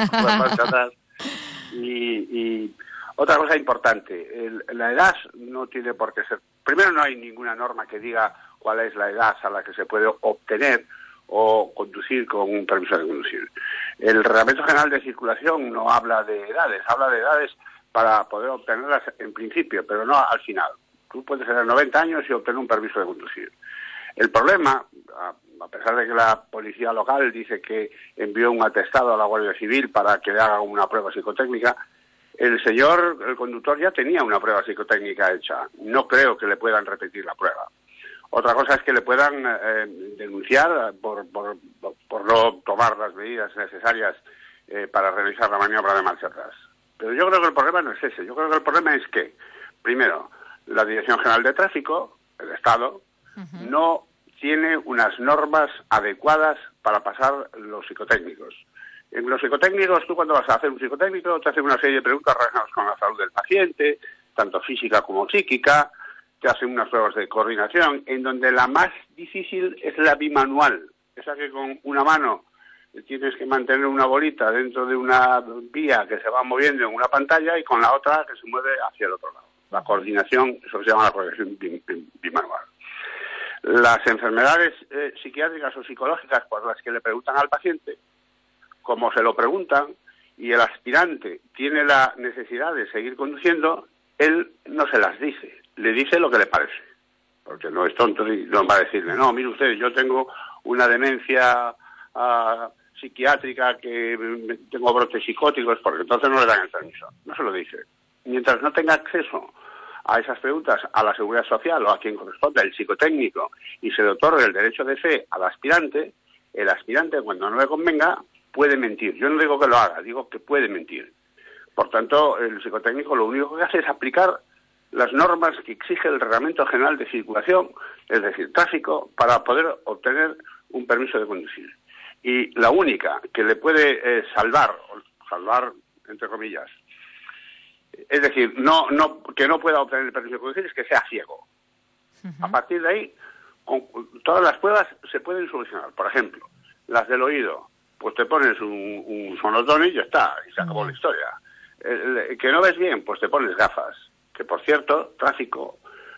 Y otra cosa importante, la edad no tiene por qué ser. Primero, no hay ninguna norma que diga cuál es la edad a la que se puede obtener o conducir con un permiso de conducir. El Reglamento General de Circulación no habla de edades, habla de edades para poder obtenerlas en principio, pero no al final. Tú puedes tener 90 años y obtener un permiso de conducir. El problema, a pesar de que la policía local dice que envió un atestado a la Guardia Civil para que le haga una prueba psicotécnica, el conductor ya tenía una prueba psicotécnica hecha. No creo que le puedan repetir la prueba. Otra cosa es que le puedan denunciar por no tomar las medidas necesarias para realizar la maniobra de marcha atrás. Pero yo creo que el problema no es ese. Yo creo que el problema es que, primero, la Dirección General de Tráfico, el Estado, no tiene unas normas adecuadas para pasar los psicotécnicos. En los psicotécnicos, tú cuando vas a hacer un psicotécnico, te hacen una serie de preguntas relacionadas con la salud del paciente, tanto física como psíquica, te hacen unas pruebas de coordinación, en donde la más difícil es la bimanual, esa que con una mano tienes que mantener una bolita dentro de una vía que se va moviendo en una pantalla y con la otra que se mueve hacia el otro lado. La coordinación, eso se llama la coordinación bimanual. Las enfermedades psiquiátricas o psicológicas por las que le preguntan al paciente, como se lo preguntan y el aspirante tiene la necesidad de seguir conduciendo, él no se las dice, le dice lo que le parece, porque no es tonto y no va a decirle, no, mire usted, yo tengo una demencia psiquiátrica, que tengo brotes psicóticos, porque entonces no le dan el permiso, no se lo dice. Mientras no tenga acceso a esas preguntas a la Seguridad Social o a quien corresponda el psicotécnico y se le otorgue el derecho de fe al aspirante, el aspirante cuando no le convenga puede mentir. Yo no digo que lo haga, digo que puede mentir. Por tanto, el psicotécnico lo único que hace es aplicar las normas que exige el Reglamento General de Circulación, es decir, tráfico, para poder obtener un permiso de conducir. Y la única que le puede salvar entre comillas, es decir, que no pueda obtener el permiso de conducir, es que sea ciego. A partir de ahí, con todas las pruebas se pueden solucionar. Por ejemplo, las del oído, pues te pones un sonotone y ya está, y se acabó la historia. Que no ves bien, pues te pones gafas. Que, por cierto, tráfico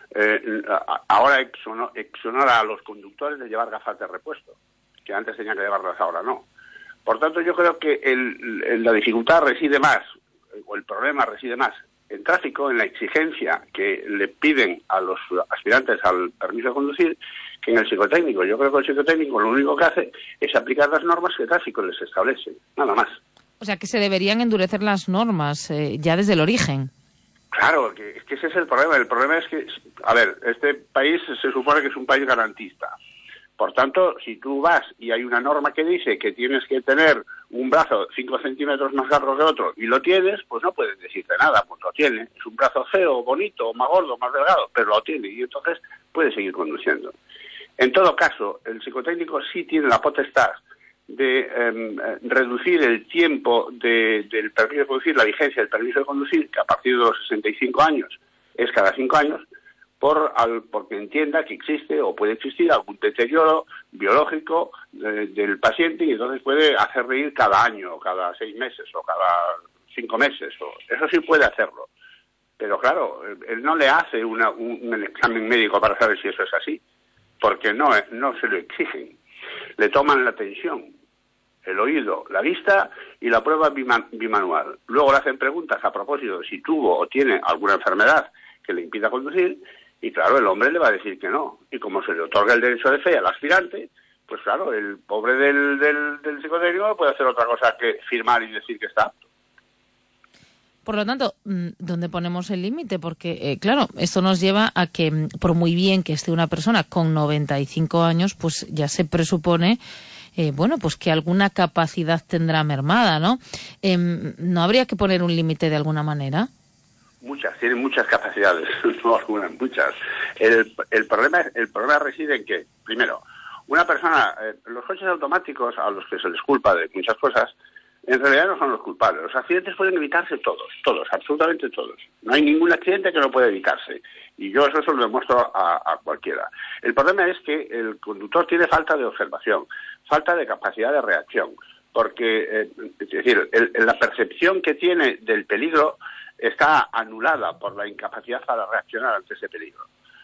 ahora exonera a los conductores de llevar gafas de repuesto, que antes tenían que llevarlas, ahora no. Por tanto, yo creo que la dificultad reside más, o el problema reside más, en tráfico, en la exigencia que le piden a los aspirantes al permiso de conducir, que en el psicotécnico. Yo creo que el psicotécnico lo único que hace es aplicar las normas que el tráfico les establece, nada más. O sea, que se deberían endurecer las normas ya desde el origen. Claro, que que ese es el problema. El problema es que, a ver, este país se supone que es un país garantista. Por tanto, si tú vas y hay una norma que dice que tienes que tener un brazo 5 centímetros más largo que otro y lo tienes, pues no puedes decirte nada, pues lo tiene. Es un brazo feo, bonito, más gordo, más delgado, pero lo tiene y entonces puede seguir conduciendo. En todo caso, el psicotécnico sí tiene la potestad de reducir el tiempo del permiso de conducir, la vigencia del permiso de conducir, que a partir de los 65 años es cada 5 años, porque entienda que existe o puede existir algún deterioro biológico del paciente y entonces puede hacerle ir cada año, cada 6 meses o cada 5 meses. Eso sí puede hacerlo. Pero claro, él no le hace un examen médico para saber si eso es así, porque no se lo exigen. Le toman la tensión, el oído, la vista y la prueba bimanual. Luego le hacen preguntas a propósito de si tuvo o tiene alguna enfermedad que le impida conducir. Y claro, el hombre le va a decir que no. Y como se le otorga el derecho de fe al aspirante, pues claro, el pobre del psicotécnico no puede hacer otra cosa que firmar y decir que está apto. Por lo tanto, ¿dónde ponemos el límite? Porque, claro, esto nos lleva a que, por muy bien que esté una persona con 95 años, pues ya se presupone, pues que alguna capacidad tendrá mermada, ¿no? ¿No habría que poner un límite de alguna manera? Tienen muchas capacidades, no algunas, muchas. El problema reside en que, primero, una persona, los coches automáticos a los que se les culpa de muchas cosas, en realidad no son los culpables. Los accidentes pueden evitarse todos, absolutamente todos. No hay ningún accidente que no pueda evitarse. Y yo eso se lo demuestro a cualquiera. El problema es que el conductor tiene falta de observación, falta de capacidad de reacción, porque, es decir, la percepción que tiene del peligro está anulada por la incapacidad para reaccionar ante ese peligro.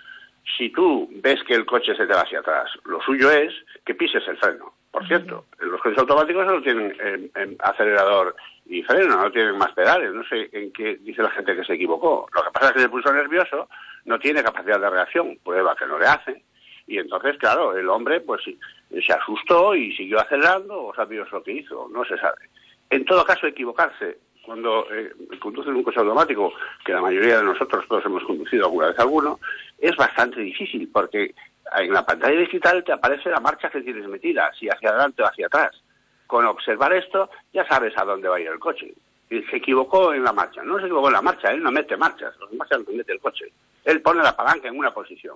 Si tú ves que el coche se te va hacia atrás, lo suyo es que pises el freno. Por cierto, los coches automáticos solo tienen acelerador y freno, no tienen más pedales. No sé en qué dice la gente que se equivocó. Lo que pasa es que se puso nervioso, no tiene capacidad de reacción, prueba que no le hacen. Y entonces, claro, el hombre pues se asustó y siguió acelerando, o sabe Dios lo que hizo, no se sabe. En todo caso, equivocarse cuando conducen un coche automático, que la mayoría de nosotros todos hemos conducido alguna vez alguno, es bastante difícil, porque en la pantalla digital te aparece la marcha que tienes metida, si hacia adelante o hacia atrás. Con observar esto, ya sabes a dónde va a ir el coche. Y se equivocó en la marcha. No se equivocó en la marcha, él no mete marchas, los marchas no mete el coche. Él pone la palanca en una posición.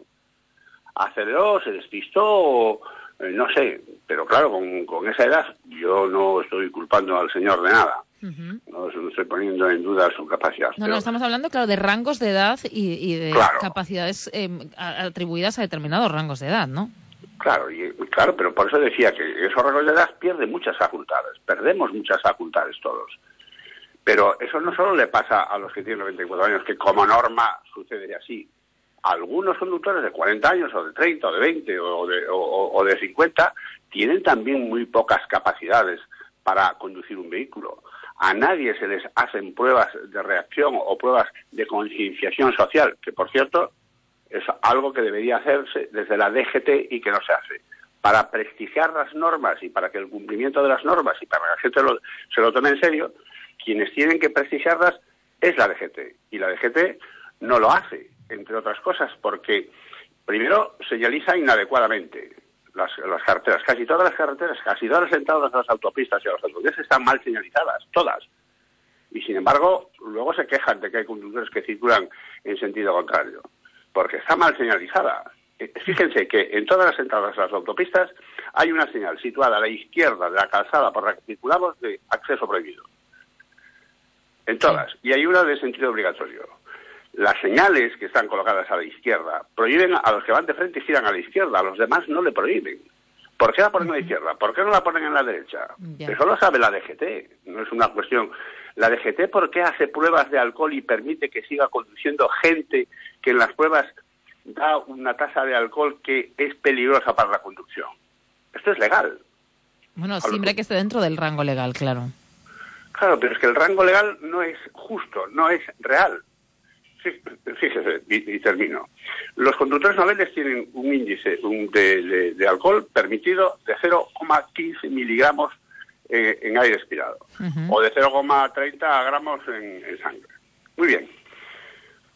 Aceleró, se despistó, no sé, pero claro, con esa edad yo no estoy culpando al señor de nada. No estoy poniendo en duda su capacidad. No, estamos hablando, claro, de rangos de edad y de capacidades atribuidas a determinados rangos de edad, ¿no? Claro, pero por eso decía que esos rangos de edad pierden muchas facultades, perdemos muchas facultades todos. Pero eso no solo le pasa a los que tienen 94 años, que como norma sucede así. Algunos conductores de 40 años, o de 30, o de 20, o de 50, tienen también muy pocas capacidades para conducir un vehículo. A nadie se les hacen pruebas de reacción o pruebas de concienciación social, que por cierto es algo que debería hacerse desde la DGT y que no se hace. Para prestigiar las normas y para que el cumplimiento de las normas y para que la gente se lo tome en serio, quienes tienen que prestigiarlas es la DGT. Y la DGT no lo hace, entre otras cosas, porque primero señaliza inadecuadamente las carreteras. Casi todas las carreteras, casi todas las entradas a las autopistas y a las autovías están mal señalizadas, todas. Y sin embargo, luego se quejan de que hay conductores que circulan en sentido contrario, porque está mal señalizada. Fíjense que en todas las entradas a las autopistas hay una señal situada a la izquierda de la calzada por la que circulamos de acceso prohibido. En todas. Y hay una de sentido obligatorio. Las señales que están colocadas a la izquierda prohíben a los que van de frente y giran a la izquierda, a los demás no le prohíben. ¿Por qué la ponen a la izquierda? ¿Por qué no la ponen en la derecha? Eso lo sabe la DGT, no es una cuestión. La DGT, ¿por qué hace pruebas de alcohol y permite que siga conduciendo gente que en las pruebas da una tasa de alcohol que es peligrosa para la conducción? Esto es legal. Bueno, siempre que esté dentro del rango legal, claro. Claro, pero es que el rango legal no es justo, no es real. Fíjese, y termino. Los conductores noveles tienen un índice de alcohol permitido de 0,15 miligramos en aire expirado, o de 0,30 gramos en sangre. Muy bien.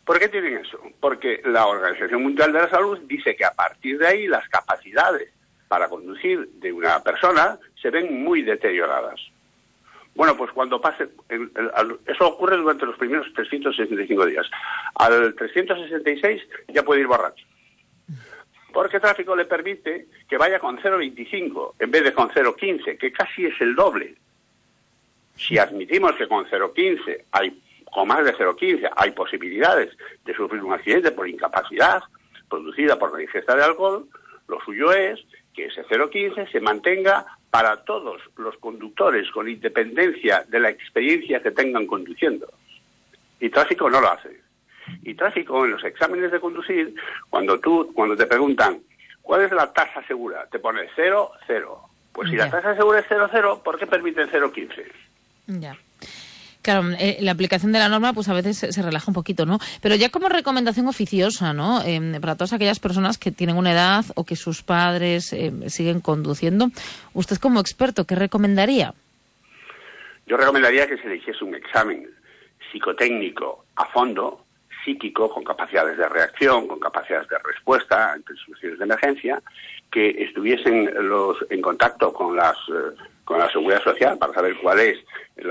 ¿Por qué tienen eso? Porque la Organización Mundial de la Salud dice que a partir de ahí las capacidades para conducir de una persona se ven muy deterioradas. Bueno, pues cuando pase, eso ocurre durante los primeros 365 días. Al 366 ya puede ir borracho. Porque tráfico le permite que vaya con 0,25 en vez de con 0,15, que casi es el doble. Si admitimos que con 0,15 con más de 0,15 hay posibilidades de sufrir un accidente por incapacidad producida por la ingesta de alcohol, lo suyo es que ese 0,15 se mantenga para todos los conductores con independencia de la experiencia que tengan conduciendo. Y tráfico no lo hace. Y tráfico, en los exámenes de conducir, cuando te preguntan ¿cuál es la tasa segura? Te pone 0, 0. Pues si la tasa segura es 0, 0, ¿por qué permiten 0,15? Ya. Claro, la aplicación de la norma pues a veces se relaja un poquito, ¿no? Pero ya como recomendación oficiosa, ¿no? Para todas aquellas personas que tienen una edad o que sus padres siguen conduciendo, usted como experto, ¿qué recomendaría? Yo recomendaría que se le hiciese un examen psicotécnico a fondo, psíquico, con capacidades de reacción, con capacidades de respuesta ante situaciones de emergencia, que estuviesen en contacto con la Seguridad Social para saber cuál es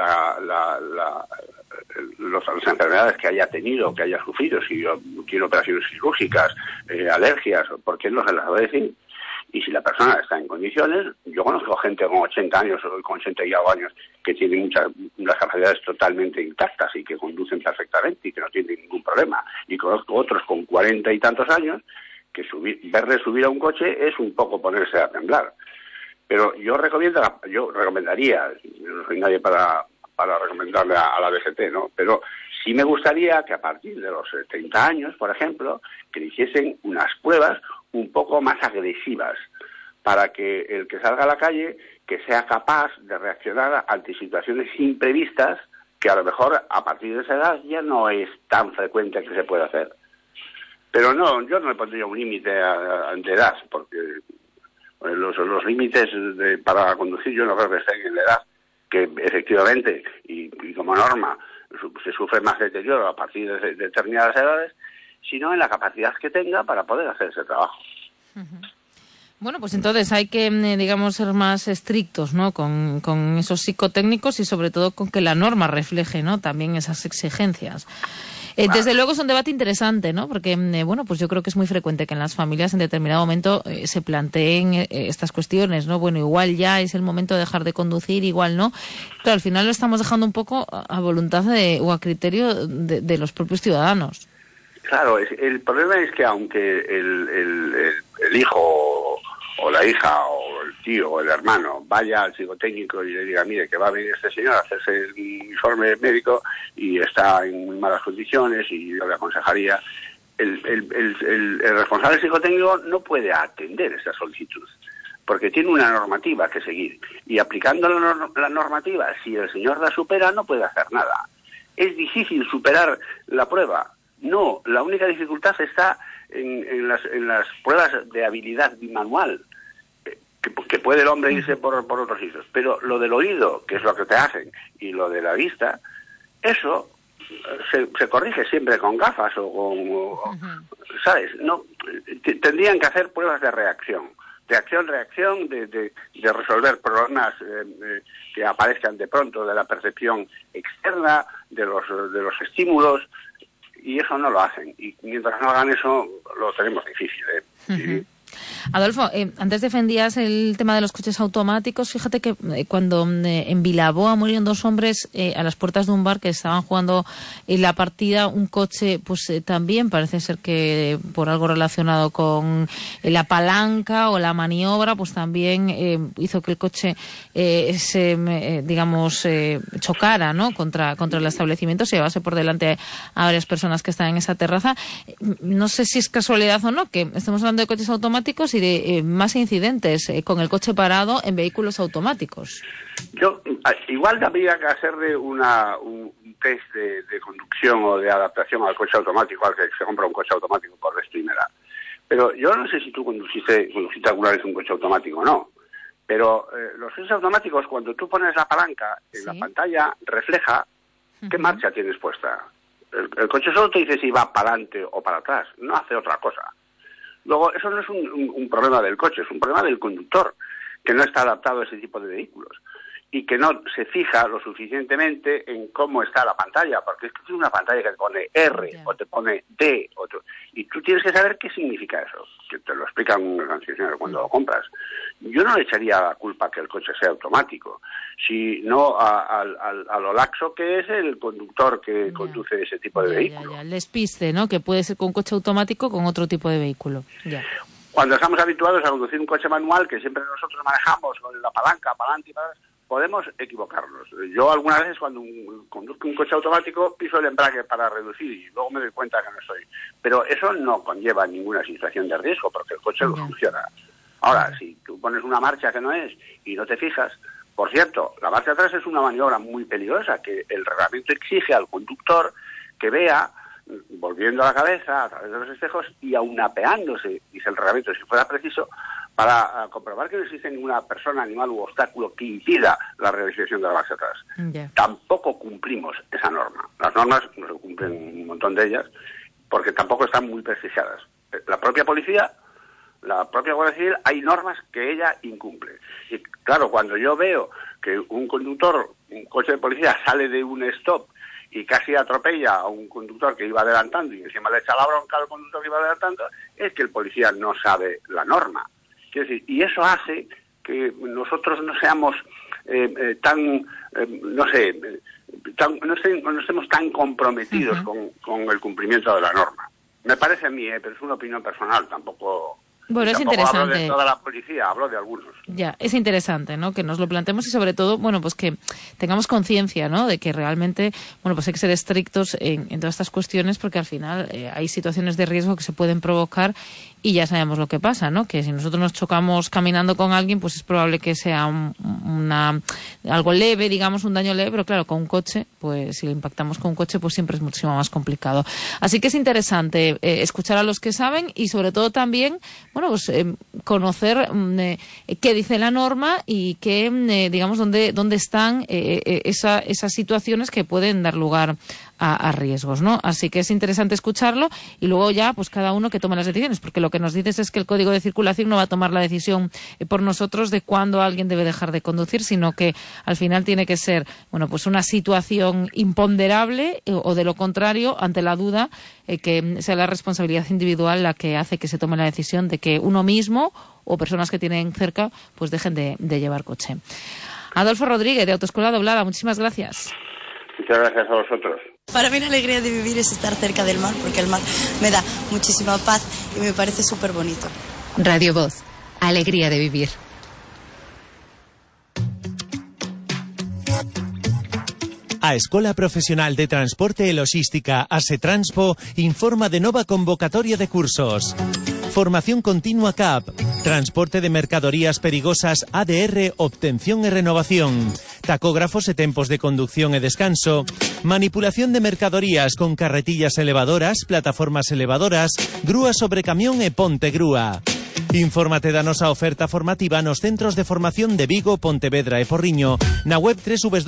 las enfermedades que haya tenido, que haya sufrido, si tiene operaciones quirúrgicas, alergias, por qué no se las va a decir. Y si la persona está en condiciones, yo conozco gente con 80 años o con 80 y algo años que tienen unas capacidades totalmente intactas y que conducen perfectamente y que no tienen ningún problema. Y conozco otros con 40 y tantos años que verles subir a un coche es un poco ponerse a temblar. Pero yo recomendaría, no soy nadie para recomendarle a la DGT, ¿no? Pero sí me gustaría que a partir de los 30 años, por ejemplo, que le hiciesen unas pruebas un poco más agresivas para que el que salga a la calle que sea capaz de reaccionar ante situaciones imprevistas que a lo mejor a partir de esa edad ya no es tan frecuente que se pueda hacer. Pero no, yo no le pondría un límite de edad, porque los límites para conducir yo no creo que estén en la edad, que efectivamente, y como norma, se sufre más deterioro a partir de determinadas edades, sino en la capacidad que tenga para poder hacer ese trabajo. Bueno, pues entonces hay que, digamos, ser más estrictos, ¿no? Con esos psicotécnicos y sobre todo con que la norma refleje, ¿no? También esas exigencias. Desde luego es un debate interesante, ¿no? Porque, bueno, pues yo creo que es muy frecuente que en las familias en determinado momento se planteen estas cuestiones, ¿no? Bueno, igual ya es el momento de dejar de conducir, igual no. Pero al final lo estamos dejando un poco a voluntad o a criterio de los propios ciudadanos. Claro, el problema es que aunque el hijo o la hija o el tío o el hermano vaya al psicotécnico y le diga, mire, que va a venir este señor a hacerse el informe médico y está en muy malas condiciones y yo le aconsejaría, el responsable psicotécnico no puede atender esa solicitud porque tiene una normativa que seguir y aplicando la normativa, si el señor la supera no puede hacer nada. ¿Es difícil superar la prueba? No, la única dificultad está en las pruebas de habilidad bimanual, que puede el hombre irse por otros sitios. Pero lo del oído, que es lo que te hacen, y lo de la vista, eso se corrige siempre con gafas o con... ¿Sabes? No, tendrían que hacer pruebas de reacción, de resolver problemas que aparezcan de pronto de la percepción externa, de los estímulos, y eso no lo hacen. Y mientras no hagan eso, lo tenemos difícil, ¿Sí? Adolfo, antes defendías el tema de los coches automáticos. Fíjate que cuando en Vilaboa murieron 2 hombres a las puertas de un bar que estaban jugando en la partida, un coche pues también parece ser que por algo relacionado con la palanca o la maniobra, pues también hizo que el coche chocara, ¿no? contra el establecimiento, se llevase por delante a varias personas que estaban en esa terraza. No sé si es casualidad o no que estemos hablando de coches automáticos y de más incidentes con el coche parado en vehículos automáticos. Igual habría que hacerle un test de conducción o de adaptación al coche automático, al que se compra un coche automático por vez primera. Pero yo no sé si tú conduciste alguna vez un coche automático o no. Pero los coches automáticos, cuando tú pones la palanca en la pantalla, refleja qué marcha tienes puesta. El coche solo te dice si va para adelante o para atrás, no hace otra cosa. Luego, eso no es un problema del coche, es un problema del conductor, que no está adaptado a ese tipo de vehículos y que no se fija lo suficientemente en cómo está la pantalla, porque es que es una pantalla que te pone R o te pone D, y tú tienes que saber qué significa eso, que te lo explican un concesionario cuando lo compras. Yo no le echaría la culpa que el coche sea automático, sino a lo laxo que es el conductor que conduce ese tipo de vehículo. El despiste, ¿no? Que puede ser con un coche automático con otro tipo de vehículo. Ya. Cuando estamos habituados a conducir un coche manual, que siempre nosotros manejamos con la palanca para adelante y para atrás, podemos equivocarnos. Yo algunas veces cuando conduzco un coche automático piso el embrague para reducir y luego me doy cuenta que no estoy. Pero eso no conlleva ninguna situación de riesgo porque el coche lo funciona. Ahora, si tú pones una marcha que no es y no te fijas, por cierto, la marcha atrás es una maniobra muy peligrosa que el reglamento exige al conductor que vea volviendo la cabeza a través de los espejos y aunapeándose, dice el reglamento, si fuera preciso, para comprobar que no existe ninguna persona, animal u obstáculo que impida la realización de la marcha atrás. Tampoco cumplimos esa norma. Las normas no se cumplen un montón de ellas porque tampoco están muy precisadas. La propia policía, la propia Guardia Civil, hay normas que ella incumple. Y claro, cuando yo veo que un conductor, un coche de policía sale de un stop y casi atropella a un conductor que iba adelantando y encima le echa la bronca al conductor que iba adelantando, es que el policía no sabe la norma. Quiero decir, y eso hace que nosotros no seamos no estemos tan comprometidos con el cumplimiento de la norma. Me parece a mí, pero es una opinión personal, tampoco... Bueno, es interesante. Hablo de toda la policía, hablo de algunos. Ya, es interesante, ¿no? Que nos lo planteemos y sobre todo, bueno, pues que tengamos conciencia, ¿no? De que realmente, bueno, pues hay que ser estrictos en todas estas cuestiones porque al final hay situaciones de riesgo que se pueden provocar y ya sabemos lo que pasa, ¿no? Que si nosotros nos chocamos caminando con alguien, pues es probable que sea algo leve, digamos, un daño leve, pero claro, con un coche, pues si le impactamos con un coche, pues siempre es muchísimo más complicado. Así que es interesante escuchar a los que saben y sobre todo también, bueno, pues conocer qué dice la norma y qué, digamos, dónde están esas situaciones que pueden dar lugar a riesgos, ¿no? Así que es interesante escucharlo y luego ya, pues cada uno que tome las decisiones, porque lo que nos dices es que el Código de Circulación no va a tomar la decisión por nosotros de cuándo alguien debe dejar de conducir, sino que al final tiene que ser, bueno, pues una situación imponderable o de lo contrario, ante la duda, que sea la responsabilidad individual la que hace que se tome la decisión de que uno mismo o personas que tienen cerca, pues dejen de llevar coche. Adolfo Rodríguez, de Autoescuela Doblada, muchísimas gracias. Muchas gracias a vosotros. Para mí la alegría de vivir es estar cerca del mar, porque el mar me da muchísima paz y me parece súper bonito. Radio Voz, alegría de vivir. A Escola Profesional de Transporte e Logística, ASETRANSPO, informa de nova convocatoria de cursos. Formación continua CAP, transporte de mercadorías perigosas ADR, obtención e renovación, tacógrafos e tempos de conducción e descanso, manipulación de mercadorías con carretillas elevadoras, plataformas elevadoras, grúa sobre camión e ponte grúa. Infórmate da nosa oferta formativa nos centros de formación de Vigo, Pontevedra e Porriño, na web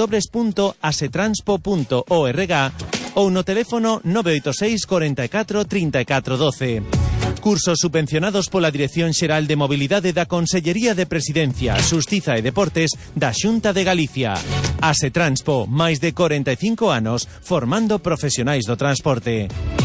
www.asetranspo.org ou no teléfono 986 44 34 12. Cursos subvencionados pola Dirección Xeral de Mobilidade da Consellería de Presidencia, Xustiza e Deportes da Xunta de Galicia. ASETRANSPO, máis de 45 anos formando profesionais do transporte.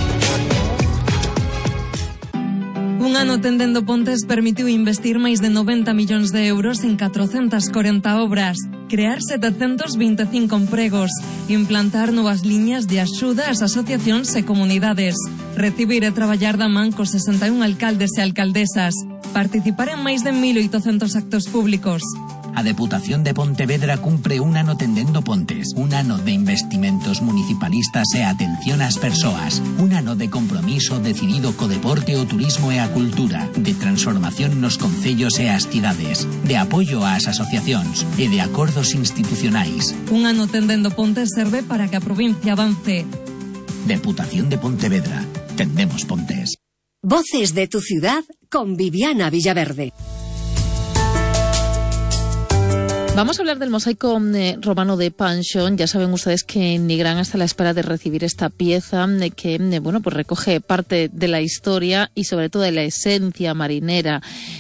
Un ano tendendo pontes permitiu investir máis de 90 millóns de euros en 440 obras, crear 725 empregos, implantar novas liñas de axuda ás asociacións e comunidades, recibir e traballar da man cos 61 alcaldes e alcaldesas, participar en máis de 1.800 actos públicos. A Deputación de Pontevedra cumpre un ano tendendo pontes, un ano de investimentos municipalistas e atención ás persoas, un ano de compromiso decidido co deporte, o turismo e a cultura, de transformación nos concellos e as cidades, de apoio ás asociacións e de acordos institucionais. Un ano tendendo pontes serve para que a provincia avance. Deputación de Pontevedra. Tendemos pontes. Voces de tu ciudad con Viviana Villaverde. Vamos a hablar del mosaico romano de Panchón. Ya saben ustedes que en Nigrán está a la espera de recibir esta pieza que pues recoge parte de la historia y sobre todo de la esencia marinera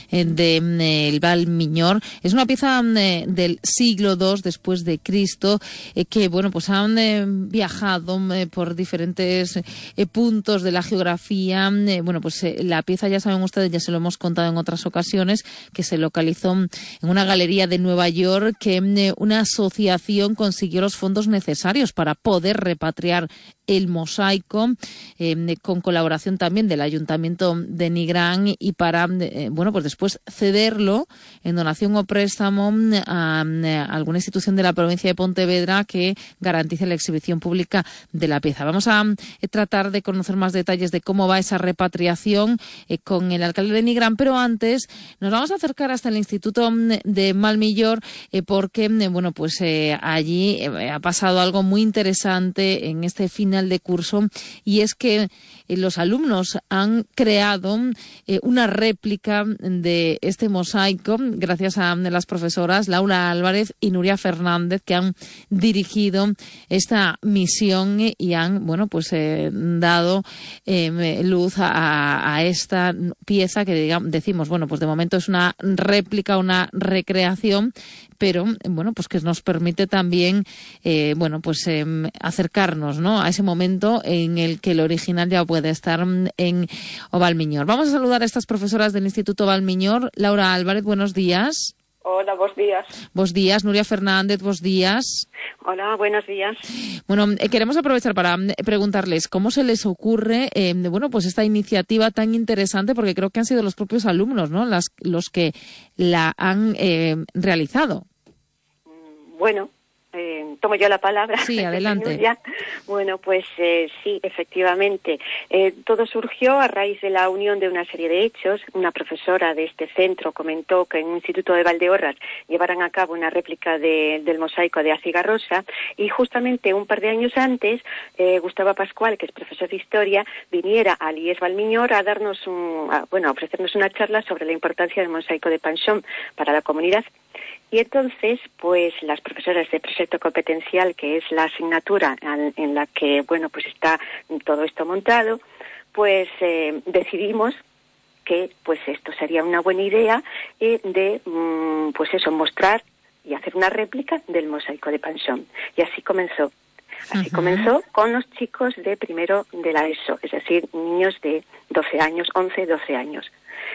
del Val Miñor. Es una pieza del siglo II después de Cristo que pues han viajado por diferentes puntos de la geografía. La pieza, ya saben ustedes, ya se lo hemos contado en otras ocasiones, que se localizó en una galería de Nueva York, que una asociación consiguió los fondos necesarios para poder repatriar el mosaico, con colaboración también del Ayuntamiento de Nigrán, y para después cederlo en donación o préstamo a alguna institución de la provincia de Pontevedra que garantice la exhibición pública de la pieza. Vamos a tratar de conocer más detalles de cómo va esa repatriación con el alcalde de Nigrán, pero antes nos vamos a acercar hasta el Instituto de Val Miñor, porque allí ha pasado algo muy interesante en este final de curso, y es que los alumnos han creado una réplica de este mosaico gracias a las profesoras Laura Álvarez y Nuria Fernández, que han dirigido esta misión y han dado luz a esta pieza que decimos de momento es una réplica, una recreación, pero que nos permite también acercarnos, ¿no?, a ese momento en el que el original ya puede estar en Val Miñor. Vamos a saludar a estas profesoras del Instituto Val Miñor. Laura Álvarez, buenos días. Hola, buenos días. Buenos días. Nuria Fernández, buenos días. Hola, buenos días. Queremos aprovechar para preguntarles cómo se les ocurre esta iniciativa tan interesante, porque creo que han sido los propios alumnos, ¿no?, los que la han realizado. Bueno, tomo yo la palabra. Sí, adelante. Bueno, sí, efectivamente. Todo surgió a raíz de la unión de una serie de hechos. Una profesora de este centro comentó que en un instituto de Valdeorras llevaran a cabo una réplica del mosaico de Acigarrosa, y justamente un par de años antes, Gustavo Pascual, que es profesor de historia, viniera al IES Val Miñor a darnos a ofrecernos una charla sobre la importancia del mosaico de Panchón para la comunidad. Y entonces, las profesoras de proyecto competencial, que es la asignatura en la que, está todo esto montado, decidimos que, esto sería una buena idea de, mostrar y hacer una réplica del mosaico de Panchón. Y así comenzó. Así comenzó con los chicos de primero de la ESO, es decir, niños de 12 años, 11, 12 años.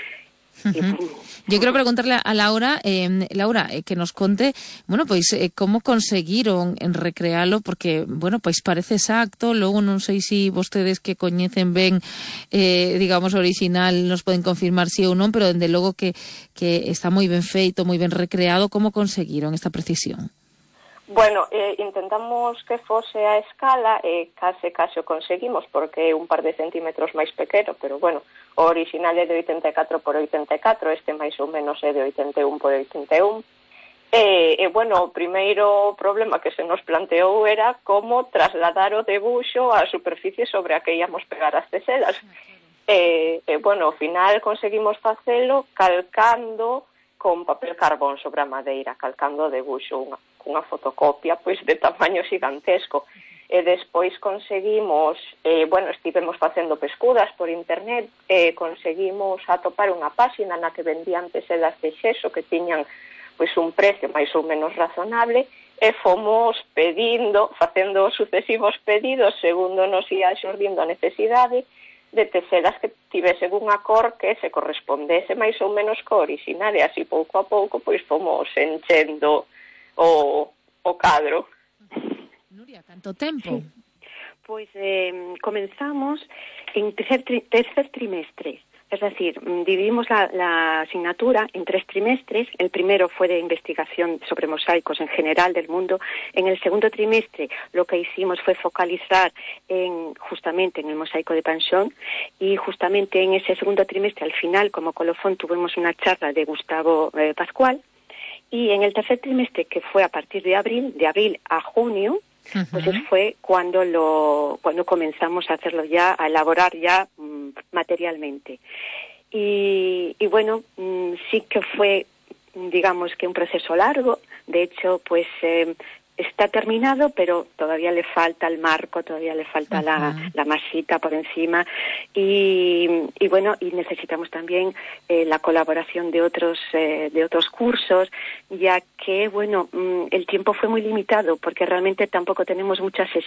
Yo quiero preguntarle a Laura, que nos conte, cómo conseguiron recrearlo, porque, parece exacto. Luego non sei si vostedes que coñecen ben, original, nos poden confirmar si ou non, pero dende logo que está moi ben feito, moi ben recreado. Como conseguiron esta precisión? Bueno, intentamos que fose a escala e case o conseguimos, porque é un par de centímetros máis pequeno, pero o original é de 84 por 84, este máis ou menos é de 81 por 81. O primeiro problema que se nos planteou era como trasladar o debuxo á superficie sobre a que íamos pegar as teselas. Ao final conseguimos facelo calcando con papel carbón sobre a madeira, calcando o debuxo, unha fotocopia de tamaño gigantesco. E despois conseguimos, estivemos facendo pescudas por internet, conseguimos atopar unha páxina na que vendían teselas de xeso que tiñan un precio máis ou menos razonable, e fomos facendo sucesivos pedidos segundo nos ia xurdindo a necesidade de teselas que tivesen unha cor que se correspondese máis ou menos co original, e así pouco a pouco fomos enchendo o cadro. Nuria, canto tempo? Comenzamos en tercer trimestre. Es decir, dividimos la asignatura en 3 trimestres. El primero fue de investigación sobre mosaicos en general del mundo. En el segundo trimestre lo que hicimos fue focalizar justamente en el mosaico de Panchón, y justamente en ese segundo trimestre, al final, como colofón, tuvimos una charla de Gustavo Pascual, y en el tercer trimestre, que fue a partir de abril a junio, fue cuando comenzamos a hacerlo ya, a elaborar ya materialmente. Y sí que fue digamos que un proceso largo. De hecho, pues está terminado, pero todavía le falta el marco, todavía le falta la masita por encima y bueno, y necesitamos también la colaboración de otros cursos, ya que bueno, el tiempo fue muy limitado porque realmente tampoco tenemos muchas